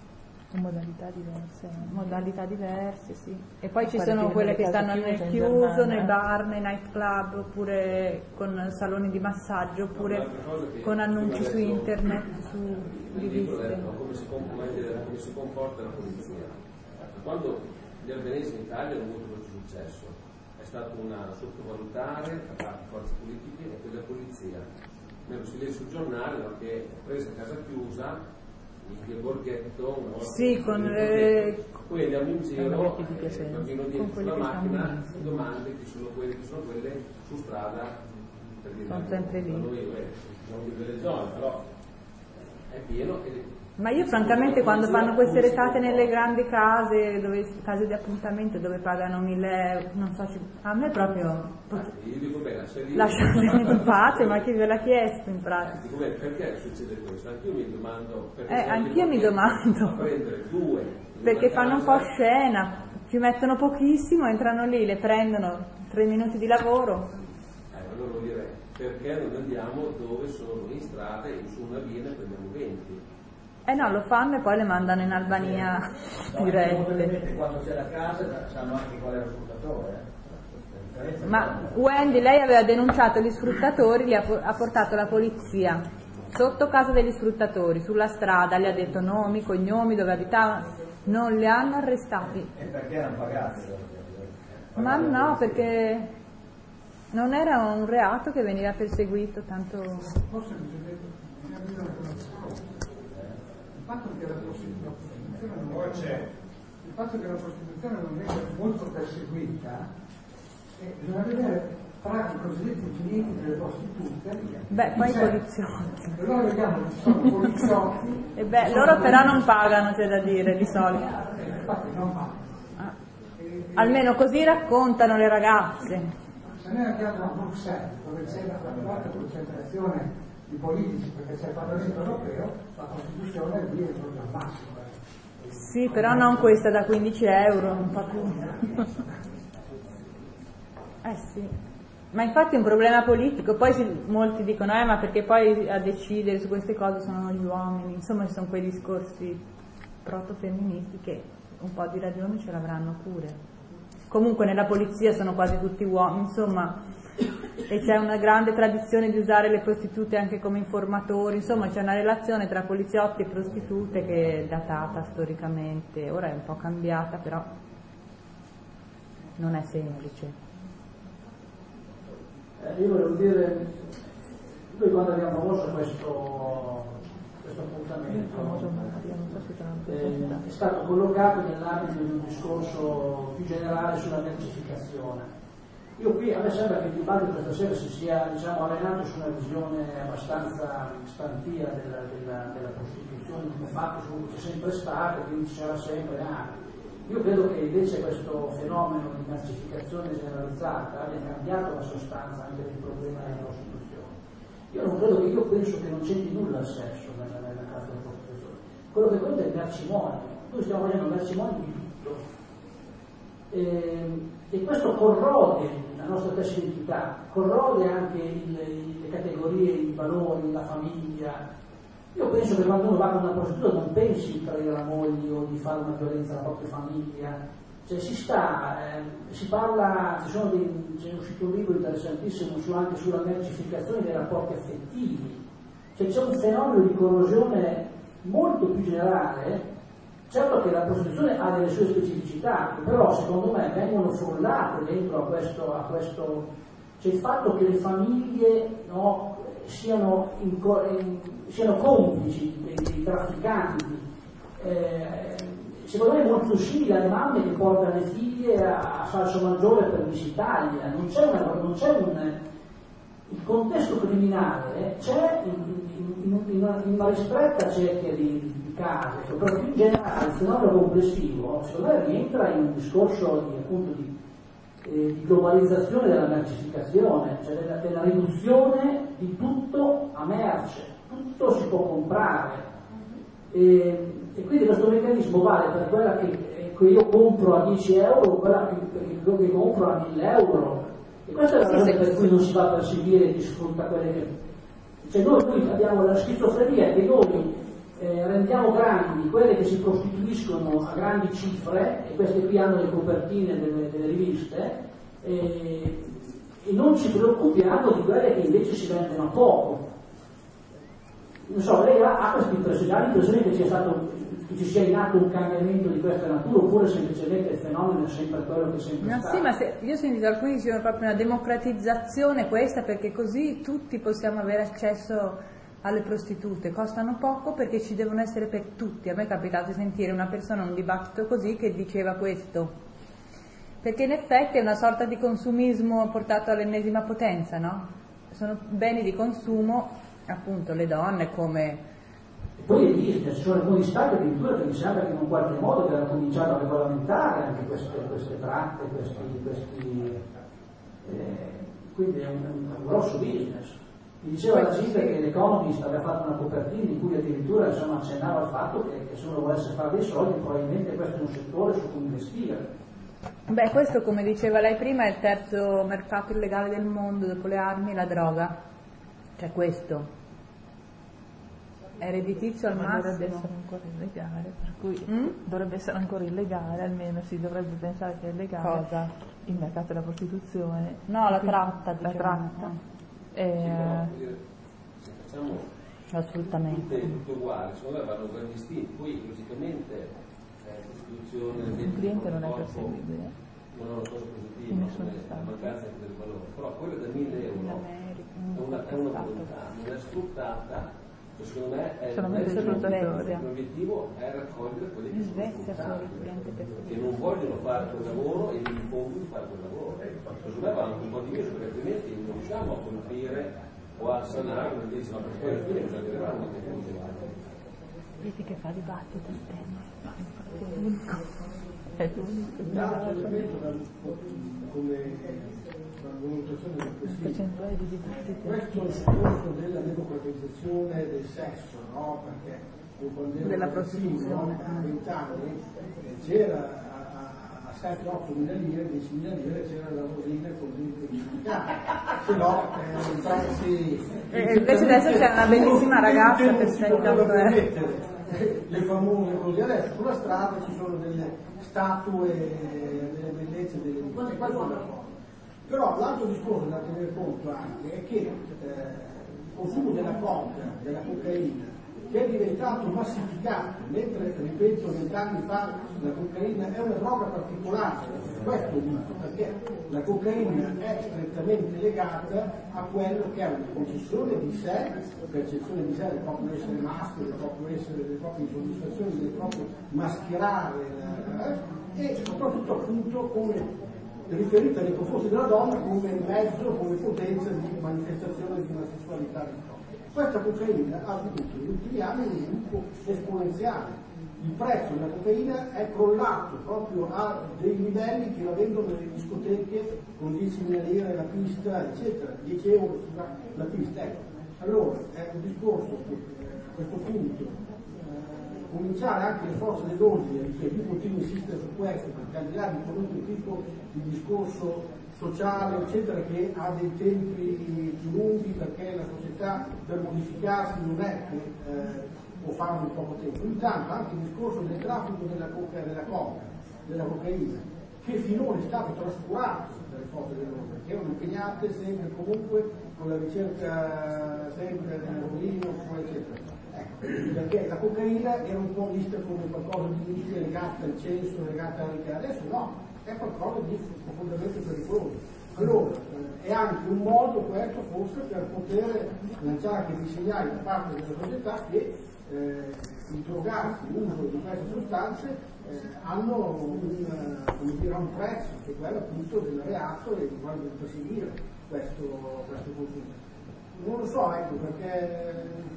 Modalità diverse, sì. E poi ci sono quelle che stanno nel chiuso, nei bar, nei nightclub, oppure con saloni di massaggio, oppure con annunci su internet, su riviste. Come si comporta la polizia. Quando gli albanesi in Italia hanno avuto questo successo, è stato una sottovalutare da parte di forze politiche e per la polizia. Si legge sul giornale che presa a casa chiusa il borghetto, no? Sì, con poi andiamo in giro, il bambino dietro sulla macchina, domande chi sono quelle su strada, per dire, sono sempre lì. Noi siamo in delle zone, però è pieno. Ma io francamente quando fanno queste retate nelle grandi case, case di appuntamento dove pagano 1.000 euro, non so, a me proprio... Io dico bene, lasciatemi in pace, ma chi ve l'ha chiesto in pratica? Perché succede questo? Anch'io mi domando anch'io mi domando prendere due perché fanno un po' scena, ci mettono pochissimo, entrano lì, le prendono 3 minuti di lavoro. Allora vuol dire, perché non andiamo dove sono in strada e su una via ne prendiamo 20? No, lo fanno e poi le mandano in Albania dirette. Quando c'è la casa sanno anche qual è lo sfruttatore. Ma Wendy, lei aveva denunciato gli sfruttatori, li ha portato la polizia sotto casa degli sfruttatori, sulla strada, le ha detto nomi, cognomi, dove abitavano, non li hanno arrestati. E perché erano pagati? Ma no, perché non era un reato che veniva perseguito, tanto... Forse bisogna il fatto che la prostituzione non venga molto perseguita, bisogna vedere tra i cosiddetti clienti delle prostitute. Poi i poliziotti. E allora vediamo che ci sono poliziotti. Loro però non pagano, c'è da dire, di solito. Infatti non pagano. Almeno così raccontano le ragazze. Se noi andiamo a Bruxelles, dove c'è la volta concentrazione di politici, perché c'è il Parlamento europeo, la prostituzione lì è proprio al massimo. Sì, però non questa da 15 euro, un po' più. Sì, ma infatti è un problema politico, poi molti dicono ma perché poi a decidere su queste cose sono gli uomini, insomma ci sono quei discorsi proto-femministi che un po' di ragione ce l'avranno pure. Comunque nella polizia sono quasi tutti uomini, insomma, e c'è una grande tradizione di usare le prostitute anche come informatori, insomma c'è una relazione tra poliziotti e prostitute che è datata storicamente, ora è un po' cambiata, però non è semplice. Io volevo dire, noi quando abbiamo promosso questo appuntamento è stato collocato nell'ambito di un discorso più generale sulla mercificazione. Io qui a me sembra che il dibattito questa sera si sia allenato su una visione abbastanza stantia della prostituzione come fatto c'è sempre stato, quindi ci sarà sempre anche. Io credo che invece questo fenomeno di mercificazione generalizzata abbia cambiato la sostanza anche del problema della prostituzione. Io penso che non c'entri nulla il sesso nella casa della prostituzione. Quello che conta è il mercimonio. Noi stiamo facendo mercimonio di tutto. E questo corrode la nostra stessa identità, corrode anche le categorie, i valori, la famiglia. Io penso che quando uno va con una prostituta non pensi di tradire la moglie o di fare una violenza alla propria famiglia, cioè si parla, c'è uscito un libro interessantissimo anche sulla mercificazione dei rapporti affettivi, cioè c'è un fenomeno di corrosione molto più generale. Certo che la prostituzione ha delle sue specificità, però secondo me vengono frullate dentro a questo cioè il fatto che le famiglie siano complici dei trafficanti, secondo me è molto simile alle mamme che portano le figlie a Salsomaggiore per Visitalia. Il contesto criminale c'è in una ristretta cerchia di case, però più in generale il fenomeno complessivo secondo me rientra in un discorso di globalizzazione della mercificazione, cioè della riduzione di tutto a merce, tutto si può comprare e quindi questo meccanismo vale per quella che io compro a 10 euro o quella che compro a 1000 euro, e questa è la ragione per cui non si va a perseguire chi sfrutta quelle che... Cioè noi abbiamo la schizofrenia che noi rendiamo grandi quelle che si prostituiscono a grandi cifre, e queste qui hanno le copertine delle riviste, e non ci preoccupiamo di quelle che invece si vendono a poco. Non so, lei ha questa impressione che ci sia in atto un cambiamento di questa natura, oppure semplicemente il fenomeno è sempre quello che è sempre stato? Sì, ma io ho sentito alcuni dicevano proprio una democratizzazione questa, perché così tutti possiamo avere accesso alle prostitute, costano poco perché ci devono essere per tutti. A me è capitato di sentire una persona in un dibattito così che diceva questo, perché in effetti è una sorta di consumismo portato all'ennesima potenza, no? Sono beni di consumo, appunto le donne come... E poi ci sono alcuni stati addirittura che mi sembra che in un qualche modo abbiano cominciato a regolamentare anche queste tratte, quindi è un grosso business. Mi diceva la Gita che l'Economist aveva fatto una copertina in cui addirittura insomma, accennava al fatto che se uno volesse fare dei soldi probabilmente questo è un settore su cui investire. Beh, questo come diceva lei prima è il terzo mercato illegale del mondo dopo le armi e la droga, cioè questo è redditizio al massimo. Dovrebbe essere ancora illegale, per cui dovrebbe essere ancora illegale, almeno si dovrebbe pensare che è illegale. Cosa? Il mercato della prostituzione. No, la tratta, diciamo. La tratta. Se facciamo assolutamente tutto uguale, secondo me vanno ben distinti. Poi logicamente prostituzione, un cliente non è perseguibile, non è una cosa positiva, la mancanza del valore, però quella da 1.000 euro è una volontà, non è sfruttata. Secondo me l'obiettivo è raccogliere quelli che sono sfruttati, che non vogliono fare quel lavoro e li impongono di fare quel lavoro. Secondo me va anche un po' di meno, perché altrimenti non riusciamo a colpire o a sanare, come dice, ma per poi alla fine bisogna arrivare a una conclusione. Vedi che fa dibattito il tema, è l'unico. L'altro elemento come valutazione del percentuale di dibattito. Questo discorso della democratizzazione del sesso, no? Perché quando ero della prostituzione a 20 anni c'era a 7-8 mila lire, 10 mila lire c'era la rosina con il significato, se no invece adesso c'è una bellissima ragazza per 7-8 le famose così. Adesso sulla strada ci sono delle statue, delle bellezze, delle cose. Però l'altro discorso da tenere conto anche è che il consumo della coca, della cocaina, che è diventato massificato, mentre, ripeto, 20 anni fa la cocaina è una droga particolare, questo dico, perché la cocaina è strettamente legata a quello che è una concessione di sé, percezione di sé del proprio essere maschio, del proprio essere, delle proprie insoddisfazioni, del proprio mascherare, e soprattutto appunto come riferita nei confronti della donna come mezzo, come potenza di manifestazione di una sessualità di propria. Questa cocaina ha avuto negli ultimi anni un sviluppo esponenziale. Il prezzo della cocaina è crollato proprio a dei livelli che la vendono nelle discoteche con 10.000 lire la pista, eccetera, 10 euro la pista. Ecco. Allora è un discorso che a questo punto cominciare anche le forze dell'ordine, che io continuo a insistere su questo, perché al di là di qualunque tipo di discorso sociale, eccetera, che ha dei tempi più lunghi, perché la società per modificarsi non è che può farlo in poco tempo. Intanto anche il discorso del traffico della cocaina, che finora è stato trascurato dalle forze dell'ordine, che erano impegnate sempre comunque con la ricerca sempre dell'eroina, eccetera. Perché la cocaina era un po' vista come qualcosa di legata al censo, legata anche adesso no, è qualcosa di profondamente pericoloso. Allora è anche un modo questo forse per poter lanciare dei segnali da parte della società che il drogarsi, l'uso di queste sostanze hanno un prezzo, che è quello appunto del reato e di voglio perseguire questo consumo. Non lo so, ecco, perché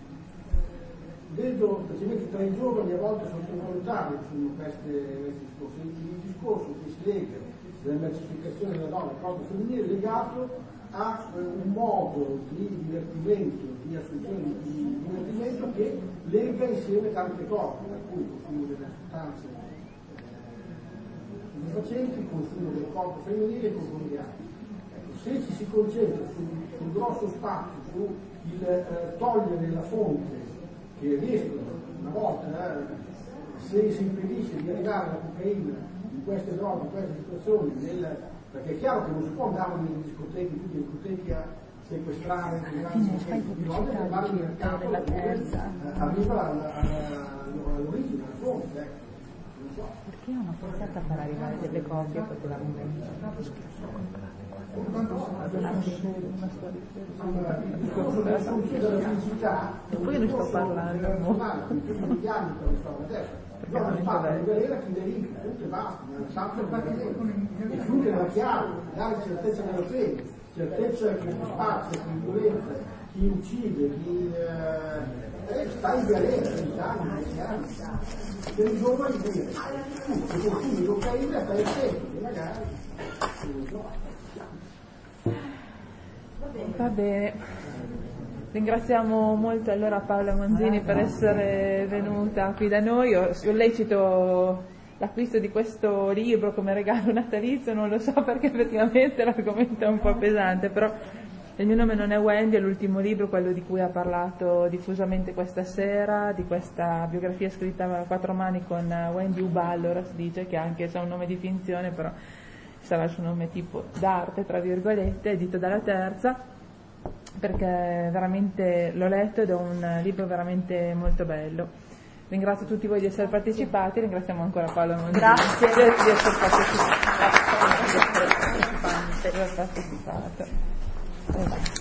vedo specialmente tra i giovani a volte sottovalutare questi discorsi. Il discorso che si lega della mercificazione della donna al corpo femminile è legato a un modo di divertimento, di assunzione di divertimento che lega insieme tante cose, per cui il consumo delle sostanze stupefacenti, il consumo del corpo femminile e il consumo di altri. Ecco, se ci si concentra sul grosso spazio, su il togliere la fonte che riescono una volta, se si impedisce di arrivare alla cocaina in queste droghe, in queste situazioni, perché è chiaro che non si può andare nelle discoteche, tutte le discoteche a sequestrare di volte per andare nel mercato arriva all'origine, alla fonte, non so. Perché una forzata per arrivare delle copie potevamo vendere? La soluzione della felicità poi io ne sto parlando non è fatta di galera che deriva tutto e basta, e chiude la chiave, dare certezza della fede, certezza che chi spazia, chi violenza, chi uccide, chi sta in galera 20 anni, 10 anni. Per i giovani dire che consumi cocaina stai attento, che magari non so. Va bene. Ringraziamo molto allora Paola Manzini per essere venuta qui da noi. Io sollecito l'acquisto di questo libro come regalo natalizio, non lo so perché effettivamente l'argomento è un po' pesante, però Il mio nome non è Wendy, è l'ultimo libro, quello di cui ha parlato diffusamente questa sera, di questa biografia scritta a quattro mani con Wendy Uballora, si dice, che anche se ha un nome di finzione, però sarà il suo nome tipo d'arte, tra virgolette, edito dalla Terza, perché veramente l'ho letto ed è un libro veramente molto bello. Ringrazio tutti voi di essere partecipati, ringraziamo ancora Paolo Mondini. Grazie di essere partecipato.